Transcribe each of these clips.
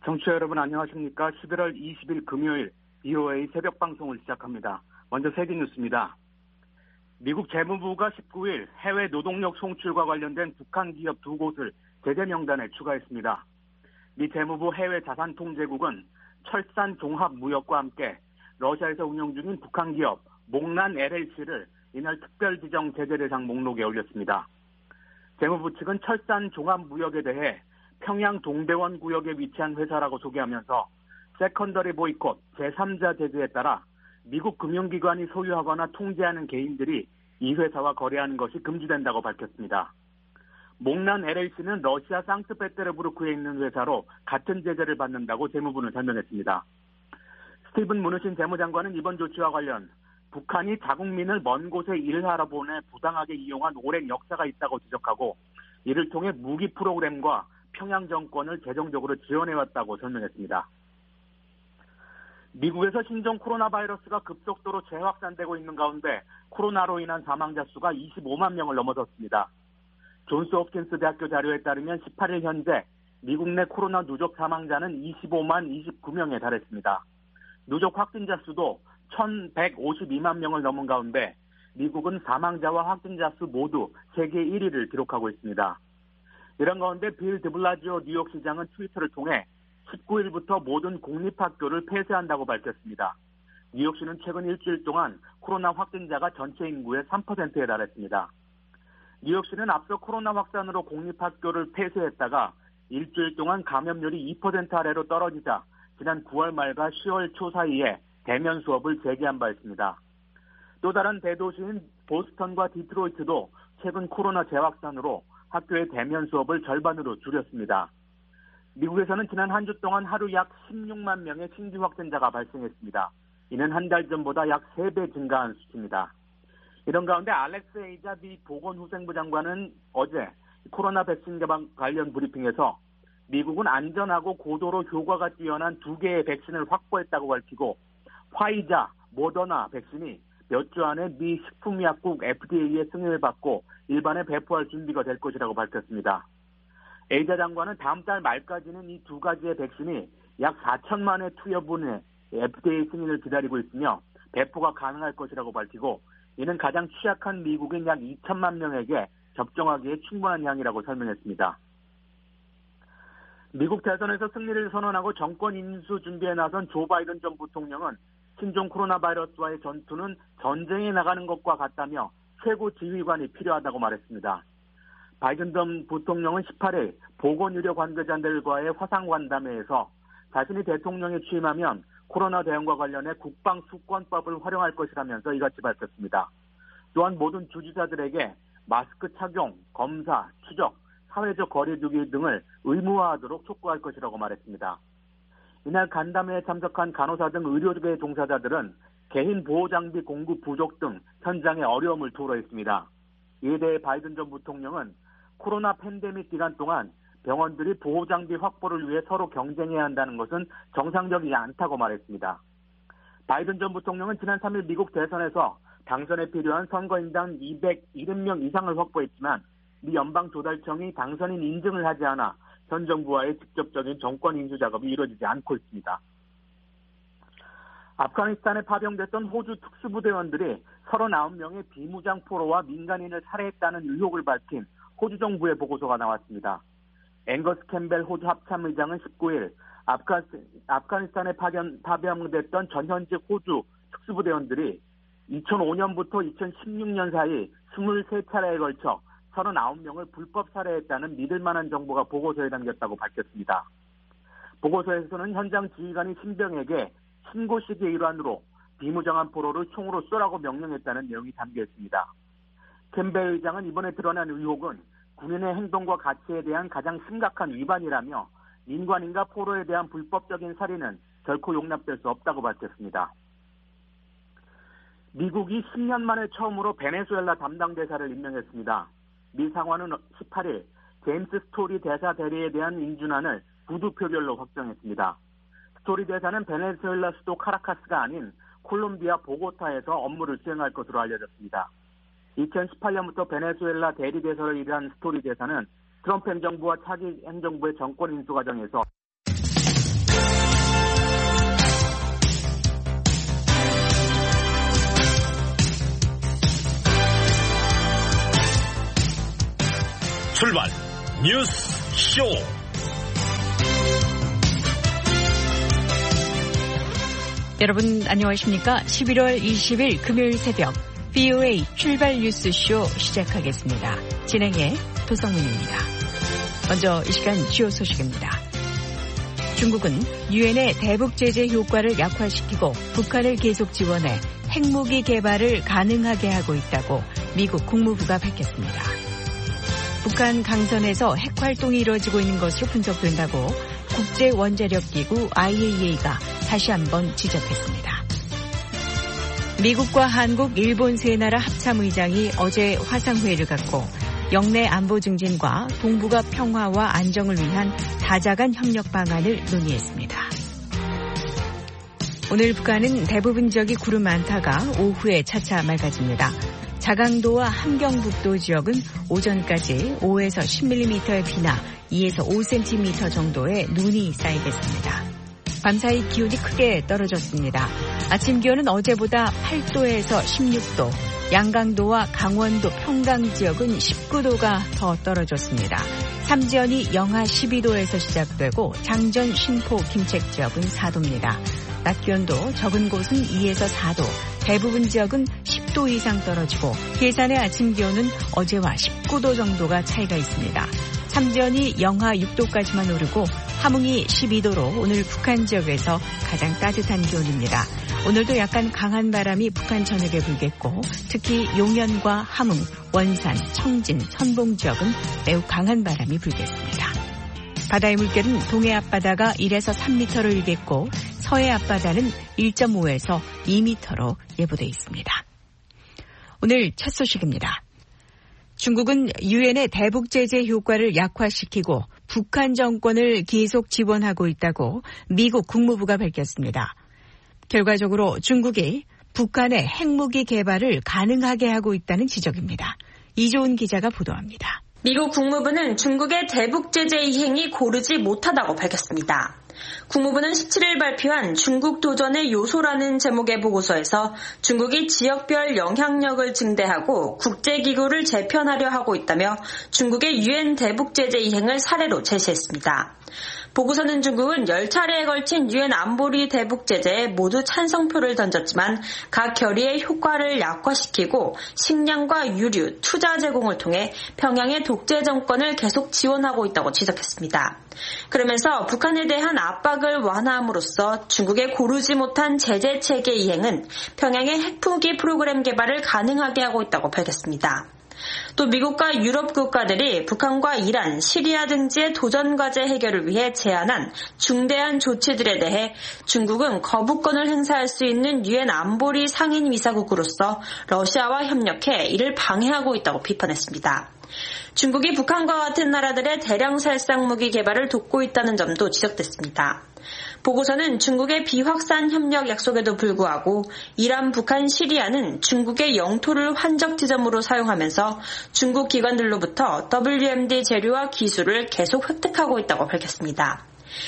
청취자 여러분 안녕하십니까? 11월 20일 금요일 BOA 새벽 방송을 시작합니다. 먼저 세계 뉴스입니다. 미국 재무부가 19일 해외 노동력 송출과 관련된 북한 기업 2곳을 제재 명단에 추가했습니다. 미 재무부 해외 자산 통제국은 철산 종합무역과 함께 러시아에서 운영 중인 북한 기업 목란 LLC를 이날 특별 지정 제재 대상 목록에 올렸습니다. 재무부 측은 철산 종합무역에 대해 평양 동대원 구역에 위치한 회사라고 소개하면서 세컨더리 보이콧 제3자 제재에 따라 미국 금융기관이 소유하거나 통제하는 개인들이 이 회사와 거래하는 것이 금지된다고 밝혔습니다. 목란 LLC는 러시아 상트페테르부르크에 있는 회사로 같은 제재를 받는다고 재무부는 설명했습니다. 스티븐 무누신 재무장관은 이번 조치와 관련 북한이 자국민을 먼 곳에 일하러 보내 부당하게 이용한 오랜 역사가 있다고 지적하고 이를 통해 무기 프로그램과 평양 정권을 재정적으로 지원해왔다고 설명했습니다. 미국에서 신종 코로나 바이러스가 급속도로 재확산되고 있는 가운데 코로나로 인한 사망자 수가 25만 명을 넘어섰습니다. 존스 홉킨스 대학교 자료에 따르면 18일 현재 미국 내 코로나 누적 사망자는 25만 29명에 달했습니다. 누적 확진자 수도 1,152만 명을 넘은 가운데 미국은 사망자와 확진자 수 모두 세계 1위를 기록하고 있습니다. 이런 가운데 빌 드블라지오 뉴욕시장은 트위터를 통해 19일부터 모든 공립학교를 폐쇄한다고 밝혔습니다. 뉴욕시는 최근 일주일 동안 코로나 확진자가 전체 인구의 3%에 달했습니다. 뉴욕시는 앞서 코로나 확산으로 공립학교를 폐쇄했다가 일주일 동안 감염률이 2% 아래로 떨어지자 지난 9월 말과 10월 초 사이에 대면 수업을 재개한 바 있습니다. 또 다른 대도시인 보스턴과 디트로이트도 최근 코로나 재확산으로 학교의 대면 수업을 절반으로 줄였습니다. 미국에서는 지난 한 주 동안 하루 약 16만 명의 신규 확진자가 발생했습니다. 이는 한 달 전보다 약 3배 증가한 수치입니다. 이런 가운데 알렉스 에이자 미 보건후생부 장관은 어제 코로나 백신 개발 관련 브리핑에서 미국은 안전하고 고도로 효과가 뛰어난 2개의 백신을 확보했다고 밝히고 화이자, 모더나 백신이 몇 주 안에 미 식품의약국 FDA의 승인을 받고 일반에 배포할 준비가 될 것이라고 밝혔습니다. 에이자 장관은 다음 달 말까지는 이 2가지의 백신이 약 4천만의 투여분의 FDA 승인을 기다리고 있으며 배포가 가능할 것이라고 밝히고 이는 가장 취약한 미국인 약 2천만 명에게 접종하기에 충분한 양이라고 설명했습니다. 미국 대선에서 승리를 선언하고 정권 인수 준비에 나선 조 바이든 전 부통령은 신종 코로나 바이러스와의 전투는 전쟁에 나가는 것과 같다며 최고 지휘관이 필요하다고 말했습니다. 바이든 전 부통령은 18일 보건의료 관계자들과의 화상관담회에서 자신이 대통령에 취임하면 코로나 대응과 관련해 국방수권법을 활용할 것이라면서 이같이 밝혔습니다. 또한 모든 주지사들에게 마스크 착용, 검사, 추적, 사회적 거리 두기 등을 의무화하도록 촉구할 것이라고 말했습니다. 이날 간담회에 참석한 간호사 등 의료계 종사자들은 개인 보호장비 공급 부족 등 현장의 어려움을 토로했습니다. 이에 대해 바이든 전 부통령은 코로나 팬데믹 기간 동안 병원들이 보호장비 확보를 위해 서로 경쟁해야 한다는 것은 정상적이지 않다고 말했습니다. 바이든 전 부통령은 지난 3일 미국 대선에서 당선에 필요한 선거인당 270명 이상을 확보했지만 미 연방조달청이 당선인 인증을 하지 않아 현 정부와의 직접적인 정권 인수 작업이 이루어지지 않고 있습니다. 아프가니스탄에 파병됐던 호주 특수부대원들이 39명의 비무장 포로와 민간인을 살해했다는 의혹을 밝힌 호주 정부의 보고서가 나왔습니다. 앵거스 캠벨 호주 합참의장은 19일 아프가니스탄에 파병됐던 전현직 호주 특수부대원들이 2005년부터 2016년 사이 23차례에 걸쳐 39명을 불법 살해했다는 믿을만한 정보가 보고서에 담겼다고 밝혔습니다. 보고서에서는 현장 지휘관이 신병에게 신고 시기의 일환으로 비무장한 포로를 총으로 쏘라고 명령했다는 내용이 담겨 있습니다. 캠벨 의장은 이번에 드러난 의혹은 군인의 행동과 가치에 대한 가장 심각한 위반이라며 민간인과 포로에 대한 불법적인 살인은 결코 용납될 수 없다고 밝혔습니다. 미국이 10년 만에 처음으로 베네수엘라 담당 대사를 임명했습니다. 미 상원은 18일 제임스 스토리 대사 대리에 대한 인준안을 부두 표결로 확정했습니다. 스토리 대사는 베네수엘라 수도 카라카스가 아닌 콜롬비아 보고타에서 업무를 수행할 것으로 알려졌습니다. 2018년부터 베네수엘라 대리대사로 일한 스토리 대사는 트럼프 행정부와 차기 행정부의 정권 인수 과정에서 출발 뉴스 쇼. 여러분 안녕하십니까? 11월 20일 금요일 새벽 VOA 출발 뉴스 쇼 시작하겠습니다. 진행의 도성문입니다. 먼저 이 시간 주요 소식입니다. 중국은 유엔의 대북 제재 효과를 약화시키고 북한을 계속 지원해 핵무기 개발을 가능하게 하고 있다고 미국 국무부가 밝혔습니다. 북한 강선에서 핵활동이 이루어지고 있는 것으로 분석된다고 국제원자력기구 IAEA가 다시 한번 지적했습니다. 미국과 한국, 일본 세 나라 합참의장이 어제 화상회의를 갖고 영내 안보 증진과 동북아 평화와 안정을 위한 다자간 협력 방안을 논의했습니다. 오늘 북한은 대부분 지역이 구름 많다가 오후에 차차 맑아집니다. 자강도와 함경북도 지역은 오전까지 5에서 10mm의 비나 2에서 5cm 정도의 눈이 쌓이겠습니다. 밤사이 기온이 크게 떨어졌습니다. 아침 기온은 어제보다 8도에서 16도, 양강도와 강원도 평강 지역은 19도가 더 떨어졌습니다. 삼지연이 영하 12도에서 시작되고 장전, 신포, 김책 지역은 4도입니다. 낮 기온도 적은 곳은 2에서 4도, 대부분 지역은 10도 이상 떨어지고 계산의 아침 기온은 어제와 19도 정도가 차이가 있습니다. 삼지연이 영하 6도까지만 오르고 함흥이 12도로 오늘 북한 지역에서 가장 따뜻한 기온입니다. 오늘도 약간 강한 바람이 북한 전역에 불겠고 특히 용현과 함흥, 원산, 청진, 선봉 지역은 매우 강한 바람이 불겠습니다. 바다의 물결은 동해 앞바다가 1에서 3m로 일겠고 서해 앞바다는 1.5에서 2m로 예보돼 있습니다. 오늘 첫 소식입니다. 중국은 유엔의 대북 제재 효과를 약화시키고 북한 정권을 계속 지원하고 있다고 미국 국무부가 밝혔습니다. 결과적으로 중국이 북한의 핵무기 개발을 가능하게 하고 있다는 지적입니다. 이조은 기자가 보도합니다. 미국 국무부는 중국의 대북 제재 이행이 고르지 못하다고 밝혔습니다. 국무부는 17일 발표한 중국 도전의 요소라는 제목의 보고서에서 중국이 지역별 영향력을 증대하고 국제기구를 재편하려 하고 있다며 중국의 유엔 대북 제재 이행을 사례로 제시했습니다. 보고서는 중국은 10차례에 걸친 유엔 안보리 대북 제재에 모두 찬성표를 던졌지만 각 결의의 효과를 약화시키고 식량과 유류, 투자 제공을 통해 평양의 독재 정권을 계속 지원하고 있다고 지적했습니다. 그러면서 북한에 대한 압박을 완화함으로써 중국의 고르지 못한 제재 체계 이행은 평양의 핵무기 프로그램 개발을 가능하게 하고 있다고 밝혔습니다. 또 미국과 유럽 국가들이 북한과 이란, 시리아 등지의 도전과제 해결을 위해 제안한 중대한 조치들에 대해 중국은 거부권을 행사할 수 있는 유엔 안보리 상임이사국으로서 러시아와 협력해 이를 방해하고 있다고 비판했습니다. 중국이 북한과 같은 나라들의 대량 살상 무기 개발을 돕고 있다는 점도 지적됐습니다. 보고서는 중국의 비확산 협력 약속에도 불구하고 이란, 북한, 시리아는 중국의 영토를 환적 지점으로 사용하면서 중국 기관들로부터 WMD 재료와 기술을 계속 획득하고 있다고 밝혔습니다.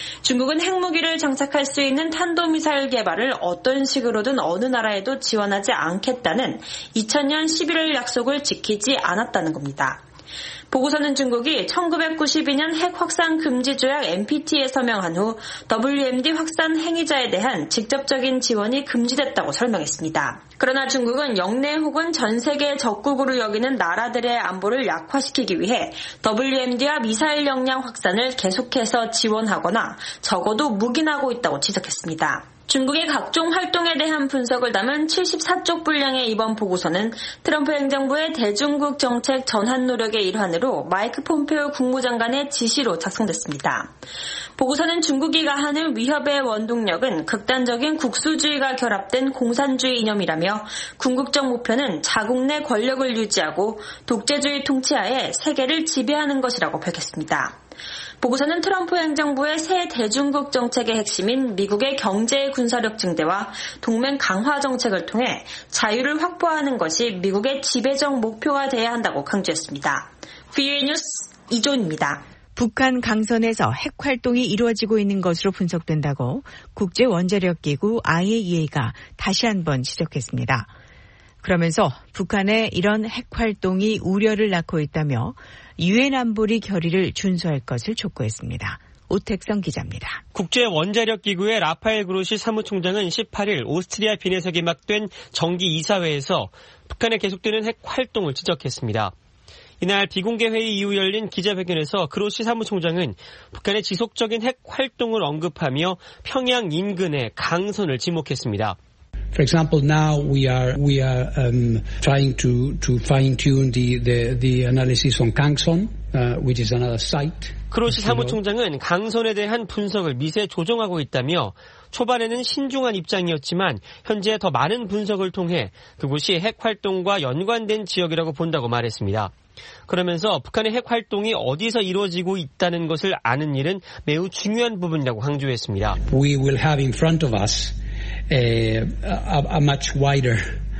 중국은 핵무기를 장착할 수 있는 탄도미사일 개발을 어떤 식으로든 어느 나라에도 지원하지 않겠다는 2000년 11월 약속을 지키지 않았다는 겁니다. 보고서는 중국이 1992년 핵 확산 금지 조약 NPT에 서명한 후 WMD 확산 행위자에 대한 직접적인 지원이 금지됐다고 설명했습니다. 그러나 중국은 영내 혹은 전 세계 적국으로 여기는 나라들의 안보를 약화시키기 위해 WMD와 미사일 역량 확산을 계속해서 지원하거나 적어도 묵인하고 있다고 지적했습니다. 중국의 각종 활동에 대한 분석을 담은 74쪽 분량의 이번 보고서는 트럼프 행정부의 대중국 정책 전환 노력의 일환으로 마이크 폼페오 국무장관의 지시로 작성됐습니다. 보고서는 중국이 가하는 위협의 원동력은 극단적인 국수주의가 결합된 공산주의 이념이라며 궁극적 목표는 자국 내 권력을 유지하고 독재주의 통치하에 세계를 지배하는 것이라고 밝혔습니다. 보고서는 트럼프 행정부의 새 대중국 정책의 핵심인 미국의 경제 군사력 증대와 동맹 강화 정책을 통해 자유를 확보하는 것이 미국의 지배적 목표가 돼야 한다고 강조했습니다. VOA 뉴스 이조은입니다. 북한 강선에서 핵활동이 이루어지고 있는 것으로 분석된다고 국제원자력기구 IAEA가 다시 한번 지적했습니다. 그러면서 북한의 이런 핵 활동이 우려를 낳고 있다며 유엔 안보리 결의를 준수할 것을 촉구했습니다. 오택성 기자입니다. 국제원자력기구의 라파엘 그로시 사무총장은 18일 오스트리아 빈에서 개막된 정기 이사회에서 북한의 계속되는 핵 활동을 지적했습니다. 이날 비공개 회의 이후 열린 기자회견에서 그로시 사무총장은 북한의 지속적인 핵 활동을 언급하며 평양 인근의 강선을 지목했습니다. For example, now we are trying to fine-tune the analysis on Kangson, which is another site. 그로시 사무총장은 강선에 대한 분석을 미세 조정하고 있다며 초반에는 신중한 입장이었지만 현재 더 많은 분석을 통해 그곳이 핵 활동과 연관된 지역이라고 본다고 말했습니다. 그러면서 북한의 핵 활동이 어디서 이루어지고 있다는 것을 아는 일은 매우 중요한 부분이라고 강조했습니다. We will have in front of us a much wider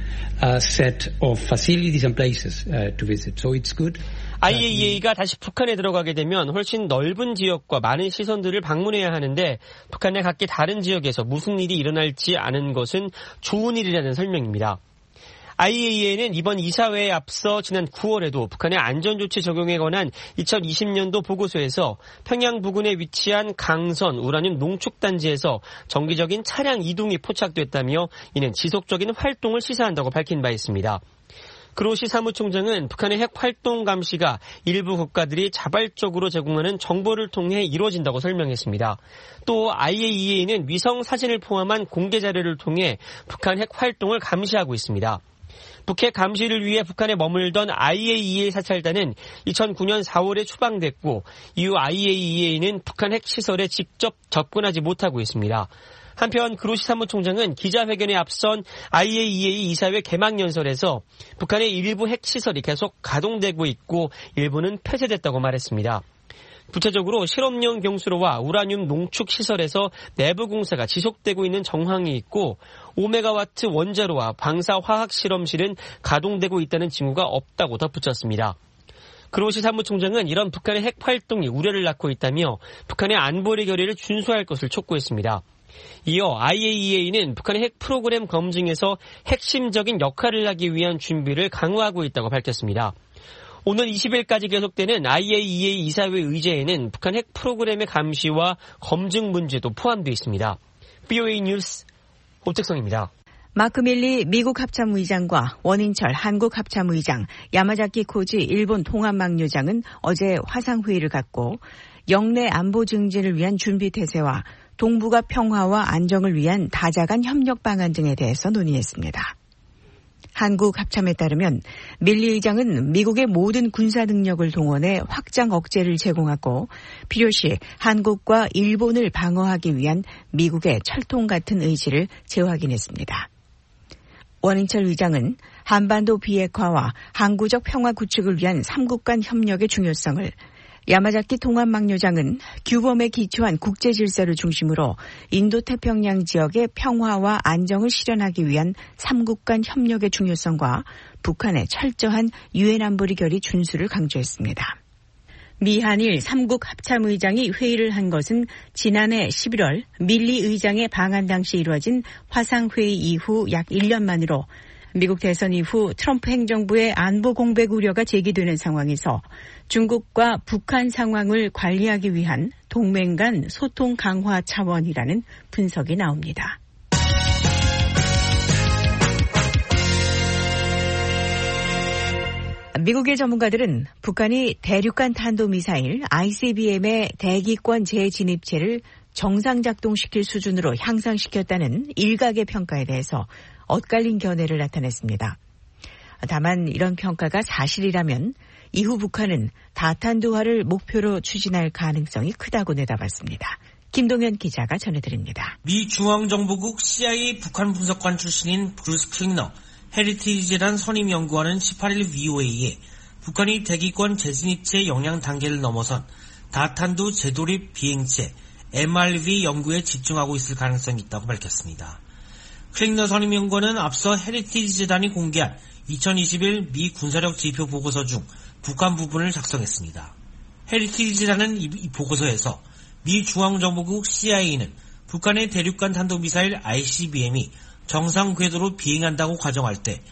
set of facilities and places to visit. So it's good. IAEA가 다시 북한에 들어가게 되면 훨씬 넓은 지역과 많은 시선들을 방문해야 하는데 북한의 각기 다른 지역에서 무슨 일이 일어날지 아는 것은 좋은 일이라는 설명입니다. IAEA는 이번 이사회에 앞서 지난 9월에도 북한의 안전조치 적용에 관한 2020년도 보고서에서 평양 부근에 위치한 강선 우라늄 농축단지에서 정기적인 차량 이동이 포착됐다며 이는 지속적인 활동을 시사한다고 밝힌 바 있습니다. 그로시 사무총장은 북한의 핵 활동 감시가 일부 국가들이 자발적으로 제공하는 정보를 통해 이루어진다고 설명했습니다. 또 IAEA는 위성 사진을 포함한 공개 자료를 통해 북한 핵 활동을 감시하고 있습니다. 북핵 감시를 위해 북한에 머물던 IAEA 사찰단은 2009년 4월에 추방됐고 이후 IAEA는 북한 핵시설에 직접 접근하지 못하고 있습니다. 한편 그로시 사무총장은 기자회견에 앞선 IAEA 이사회 개막연설에서 북한의 일부 핵시설이 계속 가동되고 있고 일부는 폐쇄됐다고 말했습니다. 구체적으로 실험용 경수로와 우라늄 농축 시설에서 내부 공사가 지속되고 있는 정황이 있고 5메가와트 원자로와 방사 화학 실험실은 가동되고 있다는 징후가 없다고 덧붙였습니다. 그로시 사무총장은 이런 북한의 핵 활동이 우려를 낳고 있다며 북한의 안보리 결의를 준수할 것을 촉구했습니다. 이어 IAEA는 북한의 핵 프로그램 검증에서 핵심적인 역할을 하기 위한 준비를 강화하고 있다고 밝혔습니다. 오늘 20일까지 계속되는 IAEA 이사회 의제에는 북한 핵 프로그램의 감시와 검증 문제도 포함되어 있습니다. BOA 뉴스 오택성입니다. 마크 밀리 미국 합참의장과 원인철 한국 합참의장, 야마자키 코지 일본 통합망료장은 어제 화상회의를 갖고 영내 안보 증진을 위한 준비 태세와 동북아 평화와 안정을 위한 다자간 협력 방안 등에 대해서 논의했습니다. 한국 합참에 따르면 밀리 의장은 미국의 모든 군사 능력을 동원해 확장 억제를 제공하고 필요시 한국과 일본을 방어하기 위한 미국의 철통 같은 의지를 재확인했습니다. 원인철 의장은 한반도 비핵화와 항구적 평화 구축을 위한 3국 간 협력의 중요성을, 야마자키 통합망료장은 규범에 기초한 국제 질서를 중심으로 인도태평양 지역의 평화와 안정을 실현하기 위한 3국 간 협력의 중요성과 북한의 철저한 유엔 안보리 결의 준수를 강조했습니다. 미한일 3국 합참의장이 회의를 한 것은 지난해 11월 밀리 의장의 방한 당시 이루어진 화상회의 이후 약 1년 만으로 미국 대선 이후 트럼프 행정부의 안보 공백 우려가 제기되는 상황에서 중국과 북한 상황을 관리하기 위한 동맹 간 소통 강화 차원이라는 분석이 나옵니다. 미국의 전문가들은 북한이 대륙간 탄도미사일 ICBM의 대기권 재진입체를 정상 작동시킬 수준으로 향상시켰다는 일각의 평가에 대해서 엇갈린 견해를 나타냈습니다. 다만 이런 평가가 사실이라면 이후 북한은 다탄두화를 목표로 추진할 가능성이 크다고 내다봤습니다. 김동현 기자가 전해드립니다. 미 중앙정보국 CIA 북한 분석관 출신인 브루스 클링너 헤리티지란 선임연구원은 18일 VOA에 북한이 대기권 재진입체 역량 단계를 넘어선 다탄두 재돌입 비행체 MRV 연구에 집중하고 있을 가능성이 있다고 밝혔습니다. 클링너 선임연구원은 앞서 헤리티지 재단이 공개한 2021 미 군사력 지표 보고서 중 북한 부분을 작성했습니다. 헤리티지 재단은 이 보고서에서 미 중앙정보국 CIA는 북한의 대륙간 탄도미사일 ICBM이 정상 궤도로 비행한다고 가정할 때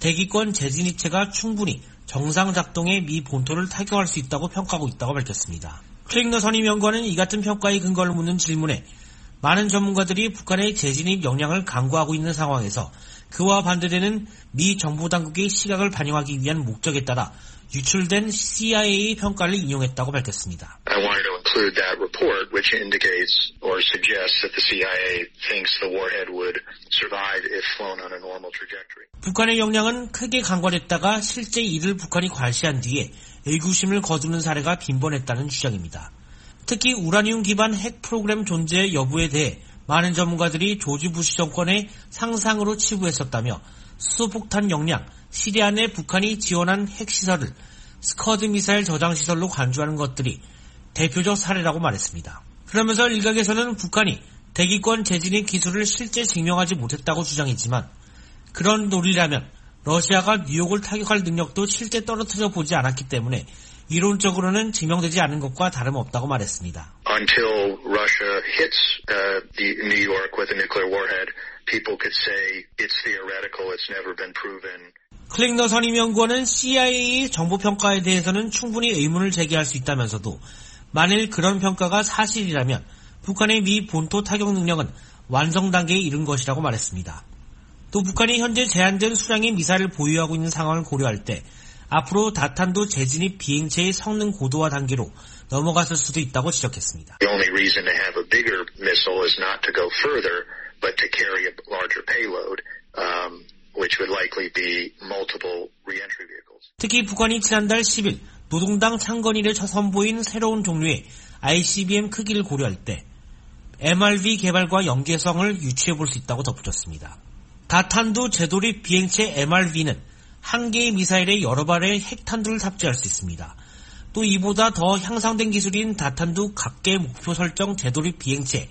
대기권 재진입체가 충분히 정상 작동의 미 본토를 타격할 수 있다고 평가하고 있다고 밝혔습니다. 클링너 선임연구원은 이 같은 평가의 근거를 묻는 질문에 많은 전문가들이 북한의 재진입 역량을 강구하고 있는 상황에서 그와 반대되는 미 정부 당국의 시각을 반영하기 위한 목적에 따라 유출된 CIA 평가를 인용했다고 밝혔습니다. I wanted to include that report, which indicates or suggests that the CIA thinks the warhead would survive if flown on a normal trajectory. 북한의 역량은 크게 강화됐다가 실제 이를 북한이 과시한 뒤에 의구심을 거두는 사례가 빈번했다는 주장입니다. 특히 우라늄 기반 핵 프로그램 존재 여부에 대해 많은 전문가들이 조지 부시 정권의 상상으로 치부했었다며 수소폭탄 역량, 시리아 내 북한이 지원한 핵시설을 스커드 미사일 저장시설로 간주하는 것들이 대표적 사례라고 말했습니다. 그러면서 일각에서는 북한이 대기권 재진입 기술을 실제 증명하지 못했다고 주장했지만 그런 논리라면 러시아가 뉴욕을 타격할 능력도 실제 떨어뜨려 보지 않았기 때문에 이론적으로는 증명되지 않은 것과 다름없다고 말했습니다. Until Russia hits New York with a nuclear warhead, people could say it's theoretical, it's never been proven. 클링너 선임연구원은 CIA의 정보평가에 대해서는 충분히 의문을 제기할 수 있다면서도 만일 그런 평가가 사실이라면 북한의 미 본토 타격 능력은 완성 단계에 이른 것이라고 말했습니다. 또 북한이 현재 제한된 수량의 미사일을 보유하고 있는 상황을 고려할 때 앞으로 다탄도 재진입 비행체의 성능 고도화 단계로 넘어갔을 수도 있다고 지적했습니다. The only reason to have a bigger missile is not to go further, but to carry a larger payload, which would likely be multiple re-entry vehicles. 특히 북한이 지난달 10일 노동당 창건일에 선보인 새로운 종류의 ICBM 크기를 고려할 때 MRV 개발과 연계성을 유추해볼 수 있다고 덧붙였습니다. 다탄두 재도립 비행체 MRV는 한 개의 미사일에 여러 발의 핵탄두를 탑재할 수 있습니다. 또 이보다 더 향상된 기술인 다탄두 각계 목표 설정 재도립 비행체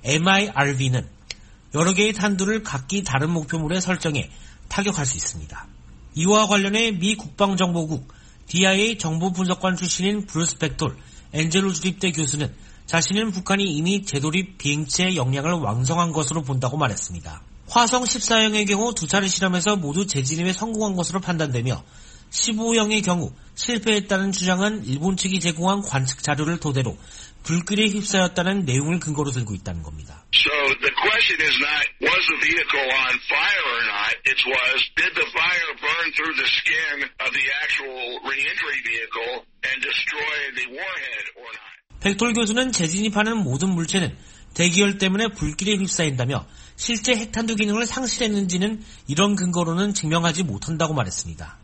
MIRV는 여러 개의 탄두를 각기 다른 목표물에 설정해 타격할 수 있습니다. 이와 관련해 미 국방정보국 DIA 정보분석관 출신인 브루스 벡톨 엔젤로 주립대 교수는 자신은 북한이 이미 재도립 비행체의 역량을 완성한 것으로 본다고 말했습니다. 화성 14형의 경우 두 차례 실험에서 모두 재진입에 성공한 것으로 판단되며 15형의 경우 실패했다는 주장은 일본 측이 제공한 관측 자료를 토대로 불길에 휩싸였다는 내용을 근거로 들고 있다는 겁니다. So the question is not was the vehicle on fire or not, it was did the fire burn through the skin of the actual re-entry vehicle and destroy the warhead or not. 벡톨 교수는 재진입하는 모든 물체는 대기열 때문에 불길에 휩싸인다며 실제 핵탄두 기능을 상실했는지는 이런 근거로는 증명하지 못한다고 말했습니다.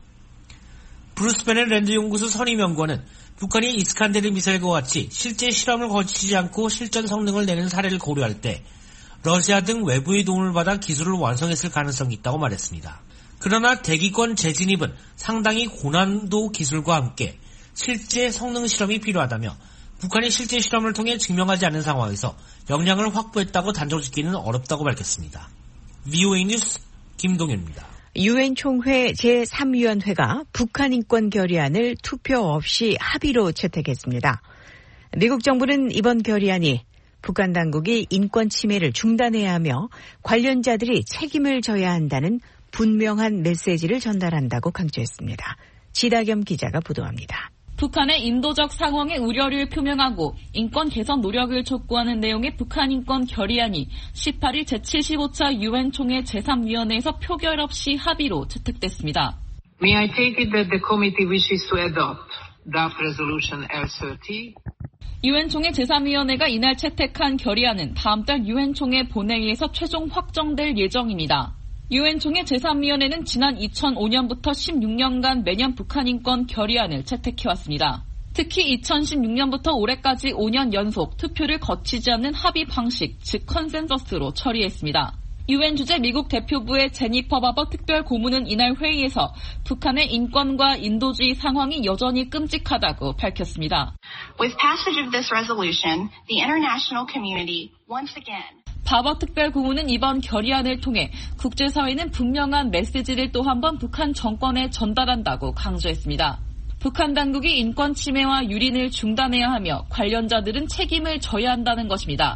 브루스 베넷 랜드 연구소 선임연구원은 북한이 이스칸데르 미사일과 같이 실제 실험을 거치지 않고 실전 성능을 내는 사례를 고려할 때 러시아 등 외부의 도움을 받아 기술을 완성했을 가능성이 있다고 말했습니다. 그러나 대기권 재진입은 상당히 고난도 기술과 함께 실제 성능 실험이 필요하다며 북한이 실제 실험을 통해 증명하지 않은 상황에서 역량을 확보했다고 단정짓기는 어렵다고 밝혔습니다. VOA 뉴스 김동현입니다. 유엔 총회 제3위원회가 북한 인권 결의안을 투표 없이 합의로 채택했습니다. 미국 정부는 이번 결의안이 북한 당국이 인권 침해를 중단해야 하며 관련자들이 책임을 져야 한다는 분명한 메시지를 전달한다고 강조했습니다. 지다겸 기자가 보도합니다. 북한의 인도적 상황에 우려를 표명하고 인권 개선 노력을 촉구하는 내용의 북한 인권 결의안이 18일 제75차 유엔 총회 제3위원회에서 표결 없이 합의로 채택됐습니다. May I take it that the committee wishes to adopt draft resolution L30? 유엔 총회 제3위원회가 이날 채택한 결의안은 다음 달 유엔 총회 본회의에서 최종 확정될 예정입니다. 유엔 총회 제3위원회는 지난 2005년부터 16년간 매년 북한 인권 결의안을 채택해왔습니다. 특히 2016년부터 올해까지 5년 연속 투표를 거치지 않는 합의 방식, 즉 컨센서스로 처리했습니다. 유엔 주재 미국 대표부의 제니퍼 바버 특별 고문은 이날 회의에서 북한의 인권과 인도주의 상황이 여전히 끔찍하다고 밝혔습니다. With passage of this resolution, the international community once again 바버 특별 고문은 이번 결의안을 통해 국제사회는 분명한 메시지를 또 한 번 북한 정권에 전달한다고 강조했습니다. 북한 당국이 인권 침해와 유린을 중단해야 하며 관련자들은 책임을 져야 한다는 것입니다.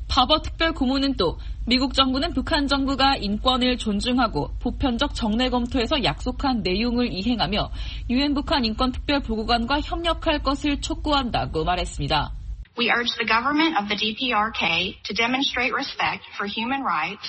바버 특별고문은 또 미국 정부는 북한 정부가 인권을 존중하고 보편적 정례 검토에서 약속한 내용을 이행하며 유엔 북한 인권 특별보고관과 협력할 것을 촉구한다고 말했습니다. We urge the government of the DPRK to demonstrate respect for human rights.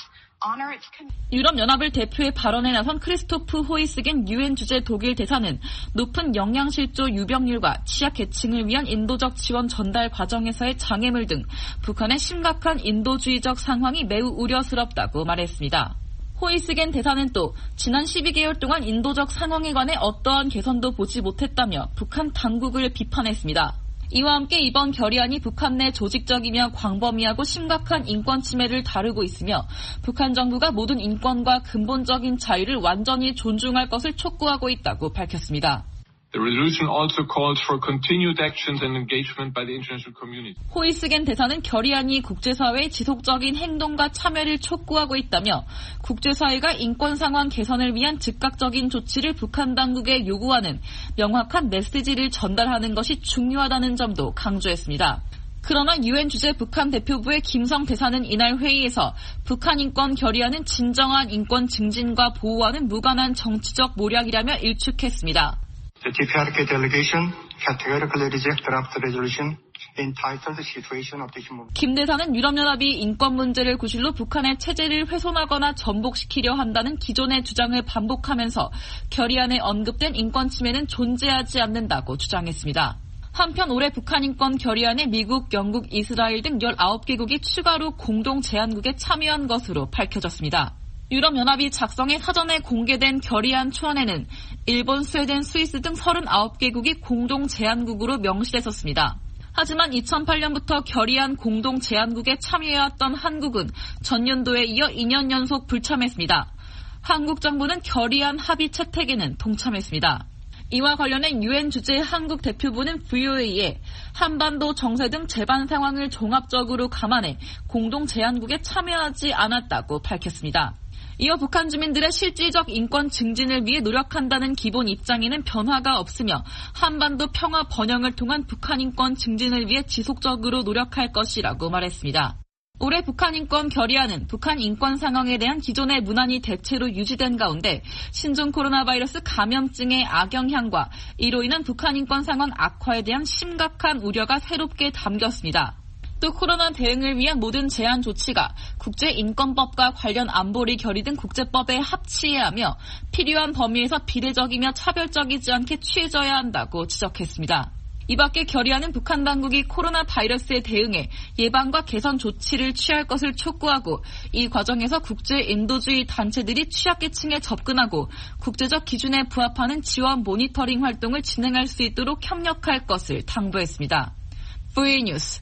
유럽연합을 대표해 발언에 나선 크리스토프 호이스겐 유엔 주재 독일 대사는 높은 영양실조 유병률과 취약계층을 위한 인도적 지원 전달 과정에서의 장애물 등 북한의 심각한 인도주의적 상황이 매우 우려스럽다고 말했습니다. 호이스겐 대사는 또 지난 12개월 동안 인도적 상황에 관해 어떠한 개선도 보지 못했다며 북한 당국을 비판했습니다. 이와 함께 이번 결의안이 북한 내 조직적이며 광범위하고 심각한 인권 침해를 다루고 있으며 북한 정부가 모든 인권과 근본적인 자유를 완전히 존중할 것을 촉구하고 있다고 밝혔습니다. The resolution also calls for continued actions and engagement by the international community. 호이스겐 대사는 결의안이 국제사회의 지속적인 행동과 참여를 촉구하고 있다며 국제사회가 인권 상황 개선을 위한 즉각적인 조치를 북한 당국에 요구하는 명확한 메시지를 전달하는 것이 중요하다는 점도 강조했습니다. 그러나 유엔 주재 북한 대표부의 김성 대사는 이날 회의에서 북한 인권 결의안은 진정한 인권 증진과 보호와는 무관한 정치적 모략이라며 일축했습니다. The DPRK delegation categorically reject draft resolution entitled Situation of the Human. 김 대사는 유럽연합이 인권 문제를 구실로 북한의 체제를 훼손하거나 전복시키려 한다는 기존의 주장을 반복하면서 결의안에 언급된 인권 침해는 존재하지 않는다고 주장했습니다. 한편 올해 북한 인권 결의안에 미국, 영국, 이스라엘 등 19개국이 추가로 공동 제안국에 참여한 것으로 밝혀졌습니다. 유럽연합이 작성해 사전에 공개된 결의안 초안에는 일본, 스웨덴, 스위스 등 39개국이 공동 제안국으로 명시됐었습니다. 하지만 2008년부터 결의안 공동 제안국에 참여해왔던 한국은 전년도에 이어 2년 연속 불참했습니다. 한국 정부는 결의안 합의 채택에는 동참했습니다. 이와 관련해 유엔 주재 한국 대표부는 VOA에 한반도 정세 등 재반 상황을 종합적으로 감안해 공동 제안국에 참여하지 않았다고 밝혔습니다. 이어 북한 주민들의 실질적 인권 증진을 위해 노력한다는 기본 입장에는 변화가 없으며 한반도 평화 번영을 통한 북한 인권 증진을 위해 지속적으로 노력할 것이라고 말했습니다. 올해 북한 인권 결의안은 북한 인권 상황에 대한 기존의 문안이 대체로 유지된 가운데 신종 코로나 바이러스 감염증의 악영향과 이로 인한 북한 인권 상황 악화에 대한 심각한 우려가 새롭게 담겼습니다. 또 코로나 대응을 위한 모든 제한 조치가 국제인권법과 관련 안보리 결의 등 국제법에 합치해야 하며 필요한 범위에서 비례적이며 차별적이지 않게 취해져야 한다고 지적했습니다. 이 밖에 결의안은 북한 당국이 코로나 바이러스에 대응해 예방과 개선 조치를 취할 것을 촉구하고 이 과정에서 국제인도주의 단체들이 취약계층에 접근하고 국제적 기준에 부합하는 지원 모니터링 활동을 진행할 수 있도록 협력할 것을 당부했습니다. VOA 뉴스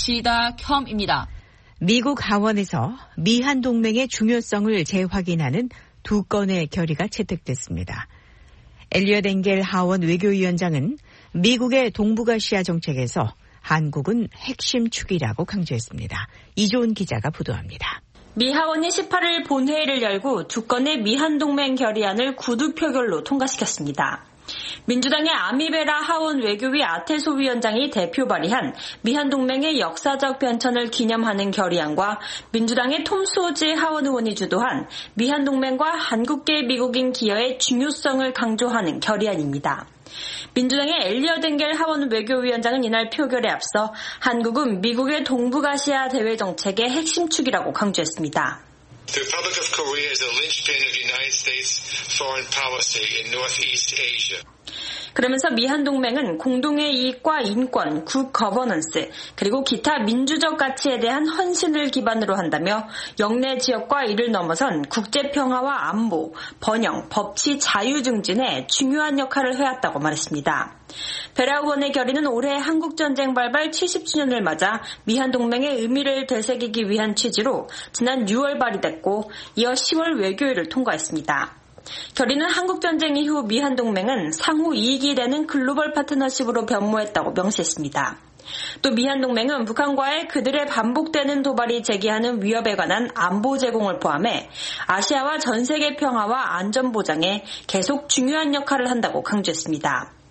지다겸입니다. 미국 하원에서 미한 동맹의 중요성을 재확인하는 2건의 결의가 채택됐습니다. 엘리엇 엥겔 하원 외교위원장은 미국의 동북아시아 정책에서 한국은 핵심 축이라고 강조했습니다. 이조은 기자가 보도합니다. 미 하원이 18일 본회의를 열고 2건의 미한동맹 결의안을 구두 표결로 통과시켰습니다. 민주당의 아미베라 하원 외교위 아테소 위원장이 대표 발의한 미한동맹의 역사적 변천을 기념하는 결의안과 민주당의 톰 소지 하원 의원이 주도한 미한동맹과 한국계 미국인 기여의 중요성을 강조하는 결의안입니다. 민주당의 엘리엇 엥겔 하원 외교위원장은 이날 표결에 앞서 한국은 미국의 동북아시아 대외 정책의 핵심 축이라고 강조했습니다. The Republic of Korea is a linchpin of United States foreign policy in Northeast Asia. 그러면서 미한동맹은 공동의 이익과 인권, 굿 거버넌스, 그리고 기타 민주적 가치에 대한 헌신을 기반으로 한다며 영내 지역과 이를 넘어선 국제평화와 안보, 번영, 법치 자유 증진에 중요한 역할을 해왔다고 말했습니다. 베라 의원의 결의는 올해 한국전쟁 발발 70주년을 맞아 미한동맹의 의미를 되새기기 위한 취지로 지난 6월 발의됐고 이어 10월 외교회를 통과했습니다. 결의는 한국전쟁 이후 미한동맹은 상호 이익이 되는 글로벌 파트너십으로 변모했다고 명시했습니다. 또 미한동맹은 북한과의 그들의 반복되는 도발이 제기하는 위협에 관한 안보 제공을 포함해 아시아와 전 세계 평화와 안전 보장에 계속 중요한 역할을 한다고 강조했습니다.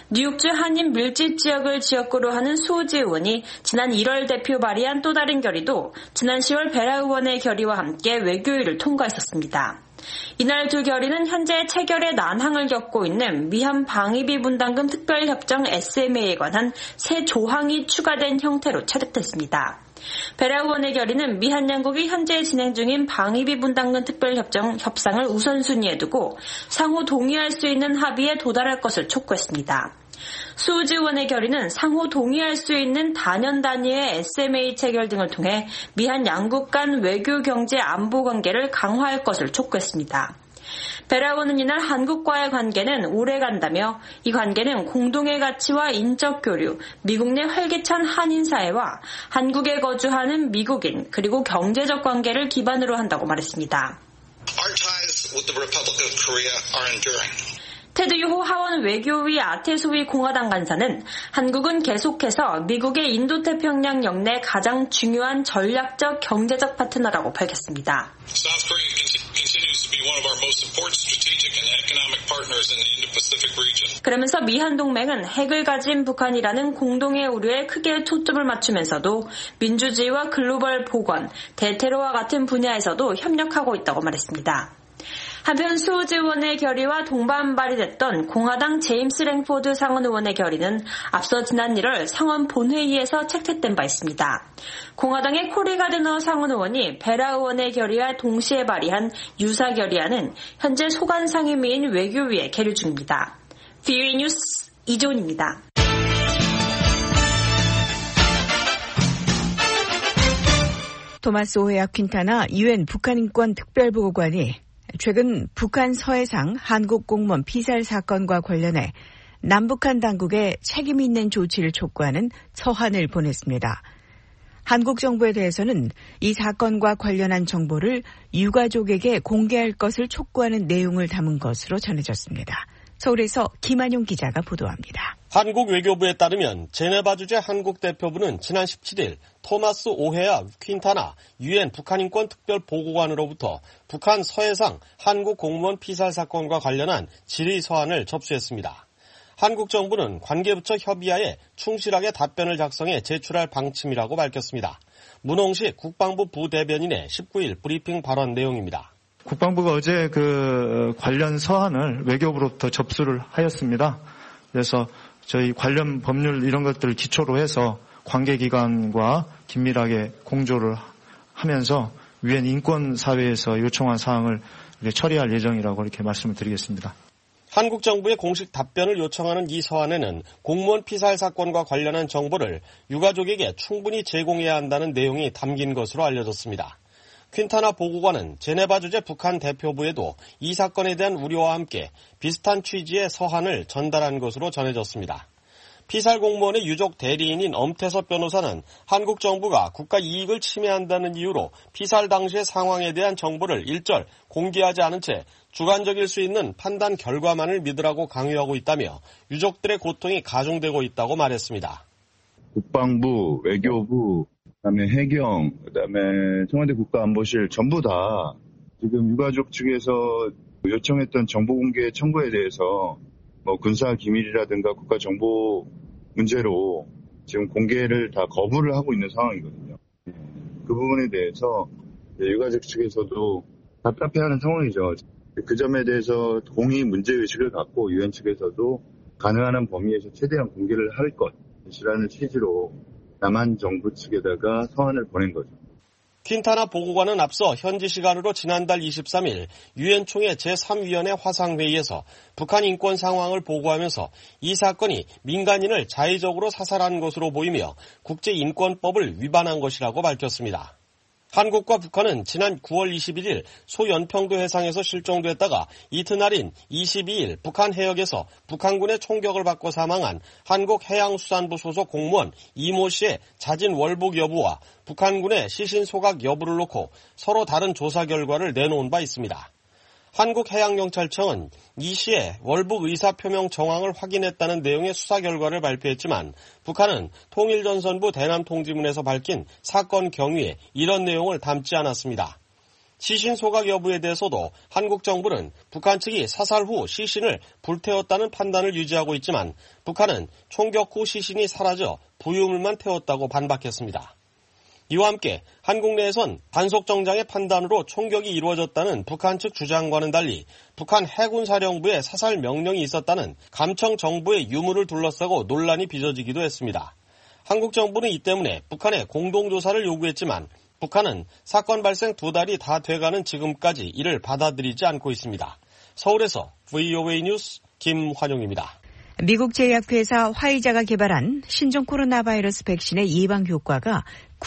뉴욕주 한인 밀집 지역을 지역구로 하는 수우지 의원이 지난 1월 대표 발의한 또 다른 결의도 지난 10월 베라 의원의 결의와 함께 외교위를 통과했었습니다. 이날 두 결의는 현재 체결의 난항을 겪고 있는 미한 방위비 분담금 특별협정 SMA에 관한 새 조항이 추가된 형태로 채택됐습니다. 베라 의원의 결의는 미한 양국이 현재 진행 중인 방위비 분담금 특별협정 협상을 우선순위에 두고 상호 동의할 수 있는 합의에 도달할 것을 촉구했습니다. 수우지 의원의 결의는 상호 동의할 수 있는 다년 단위의 SMA 체결 등을 통해 미한 양국 간 외교, 경제, 안보 관계를 강화할 것을 촉구했습니다. 베라 의원은 이날 한국과의 관계는 오래간다며 이 관계는 공동의 가치와 인적 교류, 미국 내 활기찬 한인 사회와 한국에 거주하는 미국인 그리고 경제적 관계를 기반으로 한다고 말했습니다. Our ties with the Republic of Korea are enduring. 테드 유호 하원 외교위 아테소위 공화당 간사는 한국은 계속해서 미국의 인도태평양 영내 가장 중요한 전략적 경제적 파트너라고 밝혔습니다. South Korea continues to be one of our most important strategic and economic partners in the Indo-Pacific region. 그러면서 미한 동맹은 핵을 가진 북한이라는 공동의 우려에 크게 초점을 맞추면서도 민주주의와 글로벌 보건, 대테러와 같은 분야에서도 협력하고 있다고 말했습니다. 한편 수우지 의원의 결의와 동반 발의됐던 공화당 제임스 랭포드 상원 의원의 결의는 앞서 지난 1월 상원 본회의에서 채택된 바 있습니다. 공화당의 코리 가드너 상원 의원이 베라 의원의 결의와 동시에 발의한 유사 결의안은 현재 소관 상임위인 외교위에 계류 중입니다. VOA 뉴스 이조은입니다. 토마스 오헤아 퀸타나 유엔 북한인권 특별보고관이 최근 북한 서해상 한국 공무원 피살 사건과 관련해 남북한 당국에 책임 있는 조치를 촉구하는 서한을 보냈습니다. 한국 정부에 대해서는 이 사건과 관련한 정보를 유가족에게 공개할 것을 촉구하는 내용을 담은 것으로 전해졌습니다. 서울에서 김한용 기자가 보도합니다. 한국 외교부에 따르면 제네바 주재 한국 대표부는 지난 17일 토마스 오헤아 퀸타나 유엔 북한인권 특별보고관으로부터 북한 서해상 한국 공무원 피살 사건과 관련한 질의 서한을 접수했습니다. 한국 정부는 관계부처 협의하에 충실하게 답변을 작성해 제출할 방침이라고 밝혔습니다. 문홍식 국방부 부대변인의 19일 브리핑 발언 내용입니다. 국방부가 어제 관련 서한을 외교부로부터 접수를 하였습니다. 그래서 저희 관련 법률 이런 것들을 기초로 해서 관계기관과 긴밀하게 공조를 하면서 유엔 인권사회에서 요청한 사항을 처리할 예정이라고 이렇게 말씀을 드리겠습니다. 한국 정부의 공식 답변을 요청하는 이 서한에는 공무원 피살 사건과 관련한 정보를 유가족에게 충분히 제공해야 한다는 내용이 담긴 것으로 알려졌습니다. 퀸타나 보고관은 제네바 주재 북한 대표부에도 이 사건에 대한 우려와 함께 비슷한 취지의 서한을 전달한 것으로 전해졌습니다. 피살 공무원의 유족 대리인인 엄태섭 변호사는 한국 정부가 국가 이익을 침해한다는 이유로 피살 당시의 상황에 대한 정보를 일절 공개하지 않은 채 주관적일 수 있는 판단 결과만을 믿으라고 강요하고 있다며 유족들의 고통이 가중되고 있다고 말했습니다. 국방부, 외교부, 그다음에 해경, 그다음에 청와대 국가안보실 전부 다 지금 유가족 측에서 요청했던 정보 공개 청구에 대해서 군사 기밀이라든가 국가 정보 문제로 지금 공개를 다 거부를 하고 있는 상황이거든요. 그 부분에 대해서 유가족 측에서도 답답해하는 상황이죠. 그 점에 대해서 공히 문제의식을 갖고 유엔 측에서도 가능한 한 범위에서 최대한 공개를 할 것이라는 취지로 남한 정부 측에다가 서한을 보낸 거죠. 퀸타나 보고관은 앞서 현지 시간으로 지난달 23일 유엔 총회 제3위원회 화상회의에서 북한 인권 상황을 보고하면서 이 사건이 민간인을 자의적으로 사살한 것으로 보이며 국제인권법을 위반한 것이라고 밝혔습니다. 한국과 북한은 지난 9월 21일 소연평도 해상에서 실종됐다가 이튿날인 22일 북한 해역에서 북한군의 총격을 받고 사망한 한국해양수산부 소속 공무원 이모 씨의 자진 월북 여부와 북한군의 시신 소각 여부를 놓고 서로 다른 조사 결과를 내놓은 바 있습니다. 한국해양경찰청은 이 씨의 월북 의사표명 정황을 확인했다는 내용의 수사 결과를 발표했지만 북한은 통일전선부 대남통지문에서 밝힌 사건 경위에 이런 내용을 담지 않았습니다. 시신 소각 여부에 대해서도 한국 정부는 북한 측이 사살 후 시신을 불태웠다는 판단을 유지하고 있지만 북한은 총격 후 시신이 사라져 부유물만 태웠다고 반박했습니다. 이와 함께 한국 내에선 단속정장의 판단으로 총격이 이루어졌다는 북한 측 주장과는 달리 북한 해군사령부의 사살 명령이 있었다는 감청 정부의 유무를 둘러싸고 논란이 빚어지기도 했습니다. 한국 정부는 이 때문에 북한에 공동조사를 요구했지만 북한은 사건 발생 2달이 다 돼가는 지금까지 이를 받아들이지 않고 있습니다. 서울에서 VOA 뉴스 김환용입니다. 미국 제약회사 화이자가 개발한 신종 코로나 바이러스 백신의 예방 효과가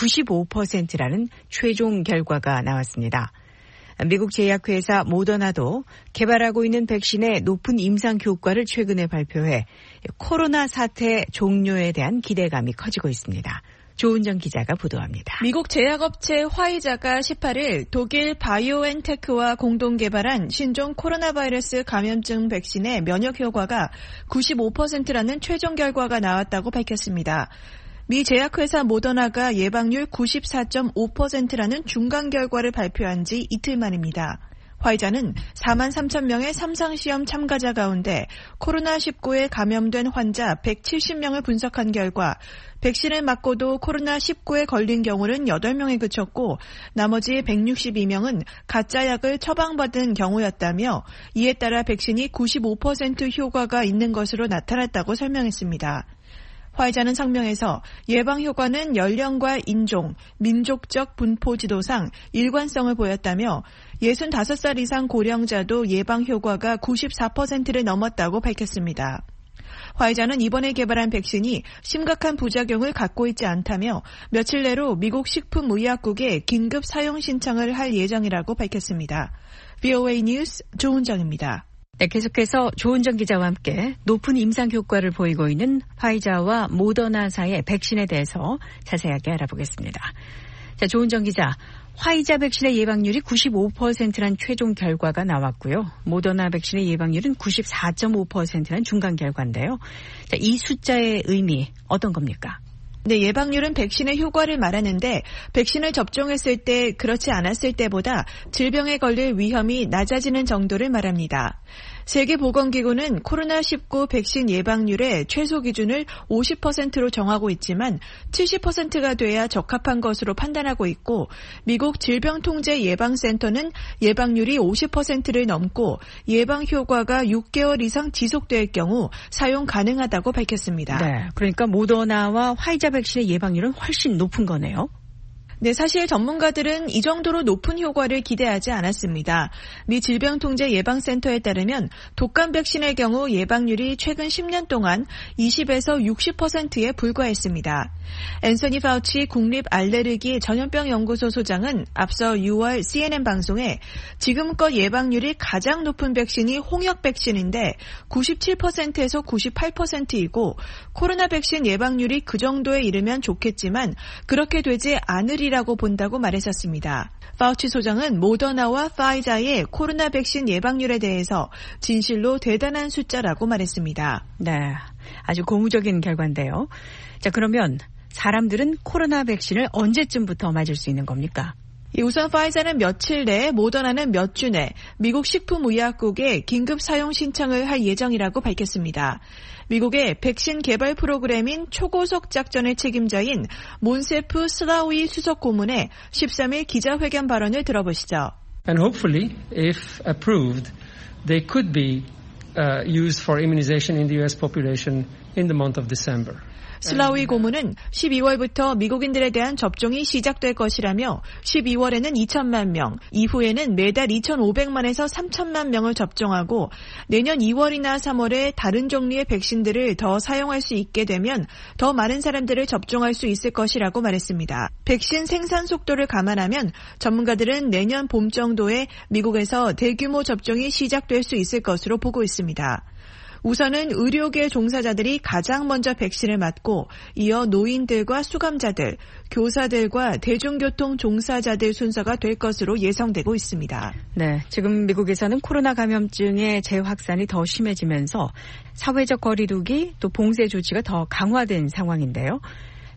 95%라는 최종 결과가 나왔습니다. 미국 제약회사 모더나도 개발하고 있는 백신의 높은 임상 효과를 최근에 발표해 코로나 사태 종료에 대한 기대감이 커지고 있습니다. 조은정 기자가 보도합니다. 미국 제약업체 화이자가 18일 독일 바이오엔테크와 공동 개발한 신종 코로나 바이러스 감염증 백신의 면역 효과가 95%라는 최종 결과가 나왔다고 밝혔습니다. 미 제약회사 모더나가 예방률 94.5%라는 중간 결과를 발표한 지 이틀 만입니다. 화이자는 4만 3천 명의 3상시험 참가자 가운데 코로나19에 감염된 환자 170명을 분석한 결과 백신을 맞고도 코로나19에 걸린 경우는 8명에 그쳤고 나머지 162명은 가짜 약을 처방받은 경우였다며 이에 따라 백신이 95% 효과가 있는 것으로 나타났다고 설명했습니다. 화이자는 성명에서 예방 효과는 연령과 인종, 민족적 분포 지도상 일관성을 보였다며 65살 이상 고령자도 예방 효과가 94%를 넘었다고 밝혔습니다. 화이자는 이번에 개발한 백신이 심각한 부작용을 갖고 있지 않다며 며칠 내로 미국 식품의약국에 긴급 사용 신청을 할 예정이라고 밝혔습니다. VOA 뉴스 조은정입니다. 네, 계속해서 조은정 기자와 함께 높은 임상 효과를 보이고 있는 화이자와 모더나사의 백신에 대해서 자세하게 알아보겠습니다. 자, 조은정 기자, 화이자 백신의 예방률이 95%란 최종 결과가 나왔고요. 모더나 백신의 예방률은 94.5%란 중간 결과인데요. 자, 이 숫자의 의미 어떤 겁니까? 네, 예방률은 백신의 효과를 말하는데 백신을 접종했을 때 그렇지 않았을 때보다 질병에 걸릴 위험이 낮아지는 정도를 말합니다. 세계보건기구는 코로나19 백신 예방률의 최소 기준을 50%로 정하고 있지만 70%가 돼야 적합한 것으로 판단하고 있고 미국 질병통제예방센터는 예방률이 50%를 넘고 예방 효과가 6개월 이상 지속될 경우 사용 가능하다고 밝혔습니다. 네, 그러니까 모더나와 화이자 백신의 예방률은 훨씬 높은 거네요. 네, 사실 전문가들은 이 정도로 높은 효과를 기대하지 않았습니다. 미 질병통제예방센터에 따르면 독감 백신의 경우 예방률이 최근 10년 동안 20에서 60%에 불과했습니다. 앤서니 파우치 국립알레르기 전염병 연구소 소장은 앞서 6월 CNN 방송에 지금껏 예방률이 가장 높은 백신이 홍역 백신인데 97%에서 98%이고 코로나 백신 예방률이 그 정도에 이르면 좋겠지만 그렇게 되지 않으리라고 본다고 말했었습니다. 파우치 소장은 모더나와 화이자의 코로나 백신 예방률에 대해서 진실로 대단한 숫자라고 말했습니다. 네, 아주 고무적인 결과인데요. 자, 그러면 사람들은 코로나 백신을 언제쯤부터 맞을 수 있는 겁니까? 우선 화이자는 며칠 내에, 모더나는 몇 주 내 미국 식품의약국에 긴급 사용 신청을 할 예정이라고 밝혔습니다. 미국의 백신 개발 프로그램인 초고속 작전의 책임자인 몬세프 슬라위 수석 고문의 13일 기자회견 발언을 들어보시죠. And hopefully, if approved, they could be used for immunization in the U.S. population in the month of December. 슬라위 고문은 12월부터 미국인들에 대한 접종이 시작될 것이라며 12월에는 2천만 명, 이후에는 매달 2,500만에서 3천만 명을 접종하고 내년 2월이나 3월에 다른 종류의 백신들을 더 사용할 수 있게 되면 더 많은 사람들을 접종할 수 있을 것이라고 말했습니다. 백신 생산 속도를 감안하면 전문가들은 내년 봄 정도에 미국에서 대규모 접종이 시작될 수 있을 것으로 보고 있습니다. 우선은 의료계 종사자들이 가장 먼저 백신을 맞고 이어 노인들과 수감자들, 교사들과 대중교통 종사자들 순서가 될 것으로 예상되고 있습니다. 네, 지금 미국에서는 코로나 감염증의 재확산이 더 심해지면서 사회적 거리두기 또 봉쇄 조치가 더 강화된 상황인데요.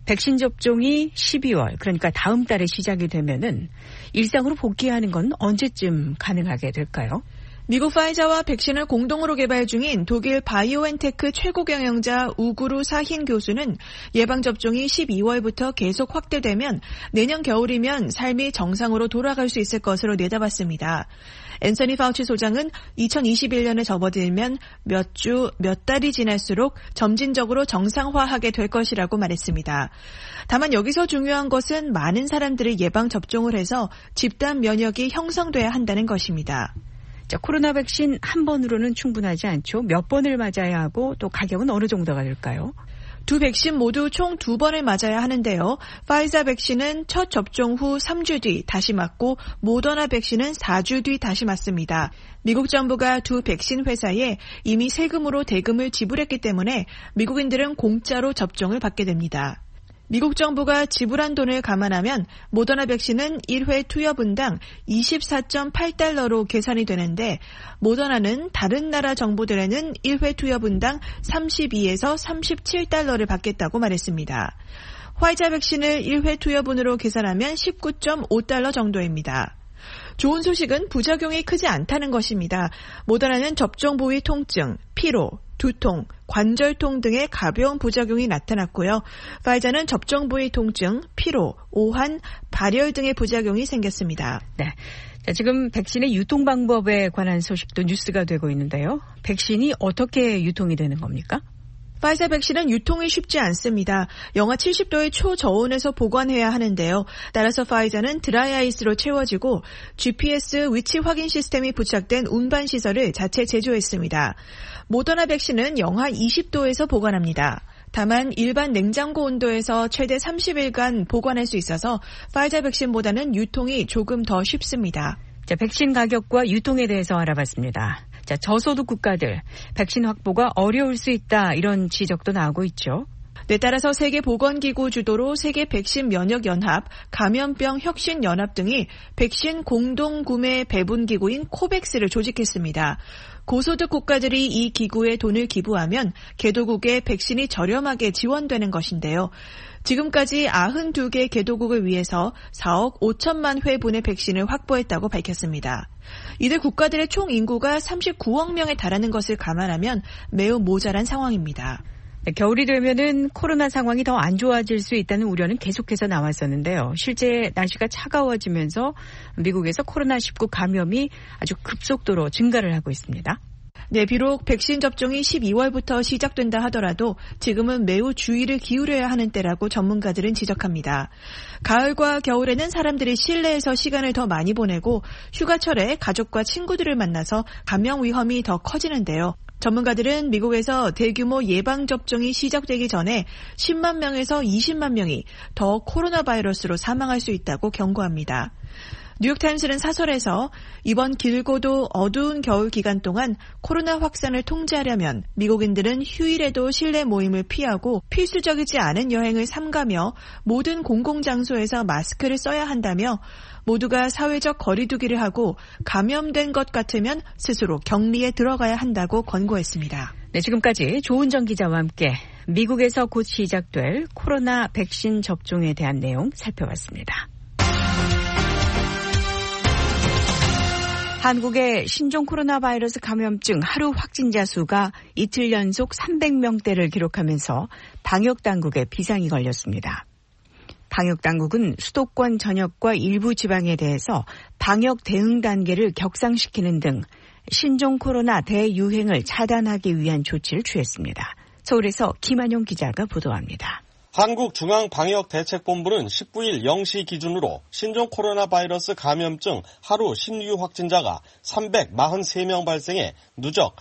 백신 접종이 12월, 그러니까 다음 달에 시작이 되면은 일상으로 복귀하는 건 언제쯤 가능하게 될까요? 미국 파이자와 백신을 공동으로 개발 중인 독일 바이오엔테크 최고 경영자 우구루 사힌 교수는 예방접종이 12월부터 계속 확대되면 내년 겨울이면 삶이 정상으로 돌아갈 수 있을 것으로 내다봤습니다. 앤서니 파우치 소장은 2021년에 접어들면 몇 주, 몇 달이 지날수록 점진적으로 정상화하게 될 것이라고 말했습니다. 다만 여기서 중요한 것은 많은 사람들이 예방접종을 해서 집단 면역이 형성돼야 한다는 것입니다. 자, 코로나 백신 한 번으로는 충분하지 않죠. 몇 번을 맞아야 하고 또 가격은 어느 정도가 될까요? 두 백신 모두 총 2번을 맞아야 하는데요. 파이자 백신은 첫 접종 후 3주 뒤 다시 맞고 모더나 백신은 4주 뒤 다시 맞습니다. 미국 정부가 두 백신 회사에 이미 세금으로 대금을 지불했기 때문에 미국인들은 공짜로 접종을 받게 됩니다. 미국 정부가 지불한 돈을 감안하면 모더나 백신은 1회 투여분당 24.8달러로 계산이 되는데 모더나는 다른 나라 정부들에는 1회 투여분당 32에서 37달러를 받겠다고 말했습니다. 화이자 백신을 1회 투여분으로 계산하면 19.5달러 정도입니다. 좋은 소식은 부작용이 크지 않다는 것입니다. 모더나는 접종 부위 통증, 피로, 두통, 관절통 등의 가벼운 부작용이 나타났고요. 파이자는 접종 부위 통증, 피로, 오한, 발열 등의 부작용이 생겼습니다. 네. 자, 지금 백신의 유통 방법에 관한 소식도 뉴스가 되고 있는데요. 백신이 어떻게 유통이 되는 겁니까? 파이자 백신은 유통이 쉽지 않습니다. 영하 70도의 초저온에서 보관해야 하는데요. 따라서 파이자는 드라이아이스로 채워지고 GPS 위치 확인 시스템이 부착된 운반 시설을 자체 제조했습니다. 모더나 백신은 영하 20도에서 보관합니다. 다만 일반 냉장고 온도에서 최대 30일간 보관할 수 있어서 파이자 백신보다는 유통이 조금 더 쉽습니다. 자, 백신 가격과 유통에 대해서 알아봤습니다. 자, 저소득 국가들 백신 확보가 어려울 수 있다 이런 지적도 나오고 있죠. 네, 따라서 세계보건기구 주도로 세계백신면역연합, 감염병혁신연합 등이 백신 공동구매 배분기구인 코백스를 조직했습니다. 고소득 국가들이 이 기구에 돈을 기부하면 개도국에 백신이 저렴하게 지원되는 것인데요. 지금까지 92개 개도국을 위해서 4억 5천만 회분의 백신을 확보했다고 밝혔습니다. 이들 국가들의 총 인구가 39억 명에 달하는 것을 감안하면 매우 모자란 상황입니다. 네, 겨울이 되면은 코로나 상황이 더 안 좋아질 수 있다는 우려는 계속해서 나왔었는데요. 실제 날씨가 차가워지면서 미국에서 코로나19 감염이 아주 급속도로 증가를 하고 있습니다. 네, 비록 백신 접종이 12월부터 시작된다 하더라도 지금은 매우 주의를 기울여야 하는 때라고 전문가들은 지적합니다. 가을과 겨울에는 사람들이 실내에서 시간을 더 많이 보내고 휴가철에 가족과 친구들을 만나서 감염 위험이 더 커지는데요. 전문가들은 미국에서 대규모 예방접종이 시작되기 전에 10만 명에서 20만 명이 더 코로나 바이러스로 사망할 수 있다고 경고합니다. 뉴욕타임스는 사설에서 이번 길고도 어두운 겨울 기간 동안 코로나 확산을 통제하려면 미국인들은 휴일에도 실내 모임을 피하고 필수적이지 않은 여행을 삼가며 모든 공공장소에서 마스크를 써야 한다며 모두가 사회적 거리두기를 하고 감염된 것 같으면 스스로 격리에 들어가야 한다고 권고했습니다. 네, 지금까지 조은정 기자와 함께 미국에서 곧 시작될 코로나 백신 접종에 대한 내용 살펴봤습니다. 한국의 신종 코로나 바이러스 감염증 하루 확진자 수가 이틀 연속 300명대를 기록하면서 방역당국에 비상이 걸렸습니다. 방역당국은 수도권 전역과 일부 지방에 대해서 방역 대응 단계를 격상시키는 등 신종 코로나 대유행을 차단하기 위한 조치를 취했습니다. 서울에서 김한용 기자가 보도합니다. 한국중앙방역대책본부는 19일 0시 기준으로 신종 코로나 바이러스 감염증 하루 신규 확진자가 343명 발생해 누적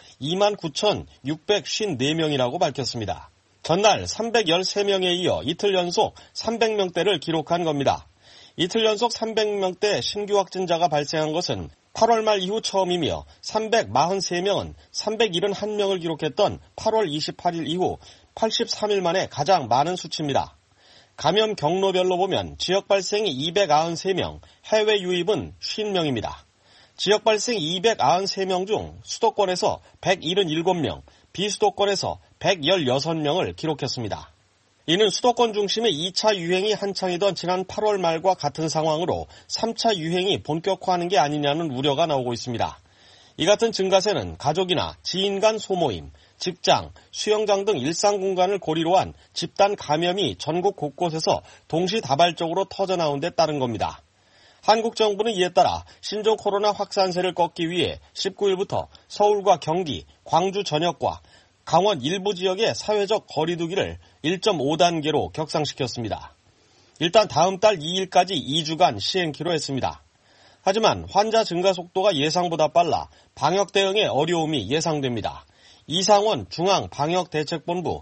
29,654명이라고 밝혔습니다. 전날 313명에 이어 이틀 연속 300명대를 기록한 겁니다. 이틀 연속 300명대 신규 확진자가 발생한 것은 8월 말 이후 처음이며 343명은 371명을 기록했던 8월 28일 이후 83일 만에 가장 많은 수치입니다. 감염 경로별로 보면 지역 발생이 293명, 해외 유입은 50명입니다. 지역 발생 293명 중 수도권에서 177명, 비수도권에서 116명을 기록했습니다. 이는 수도권 중심의 2차 유행이 한창이던 지난 8월 말과 같은 상황으로 3차 유행이 본격화하는 게 아니냐는 우려가 나오고 있습니다. 이 같은 증가세는 가족이나 지인 간 소모임, 직장, 수영장 등 일상 공간을 고리로 한 집단 감염이 전국 곳곳에서 동시다발적으로 터져나온 데 따른 겁니다. 한국 정부는 이에 따라 신종 코로나 확산세를 꺾기 위해 19일부터 서울과 경기, 광주 전역과 강원 일부 지역의 사회적 거리두기를 1.5단계로 격상시켰습니다. 일단 다음 달 2일까지 2주간 시행키로 했습니다. 하지만 환자 증가 속도가 예상보다 빨라 방역 대응에 어려움이 예상됩니다. 이상원 중앙방역대책본부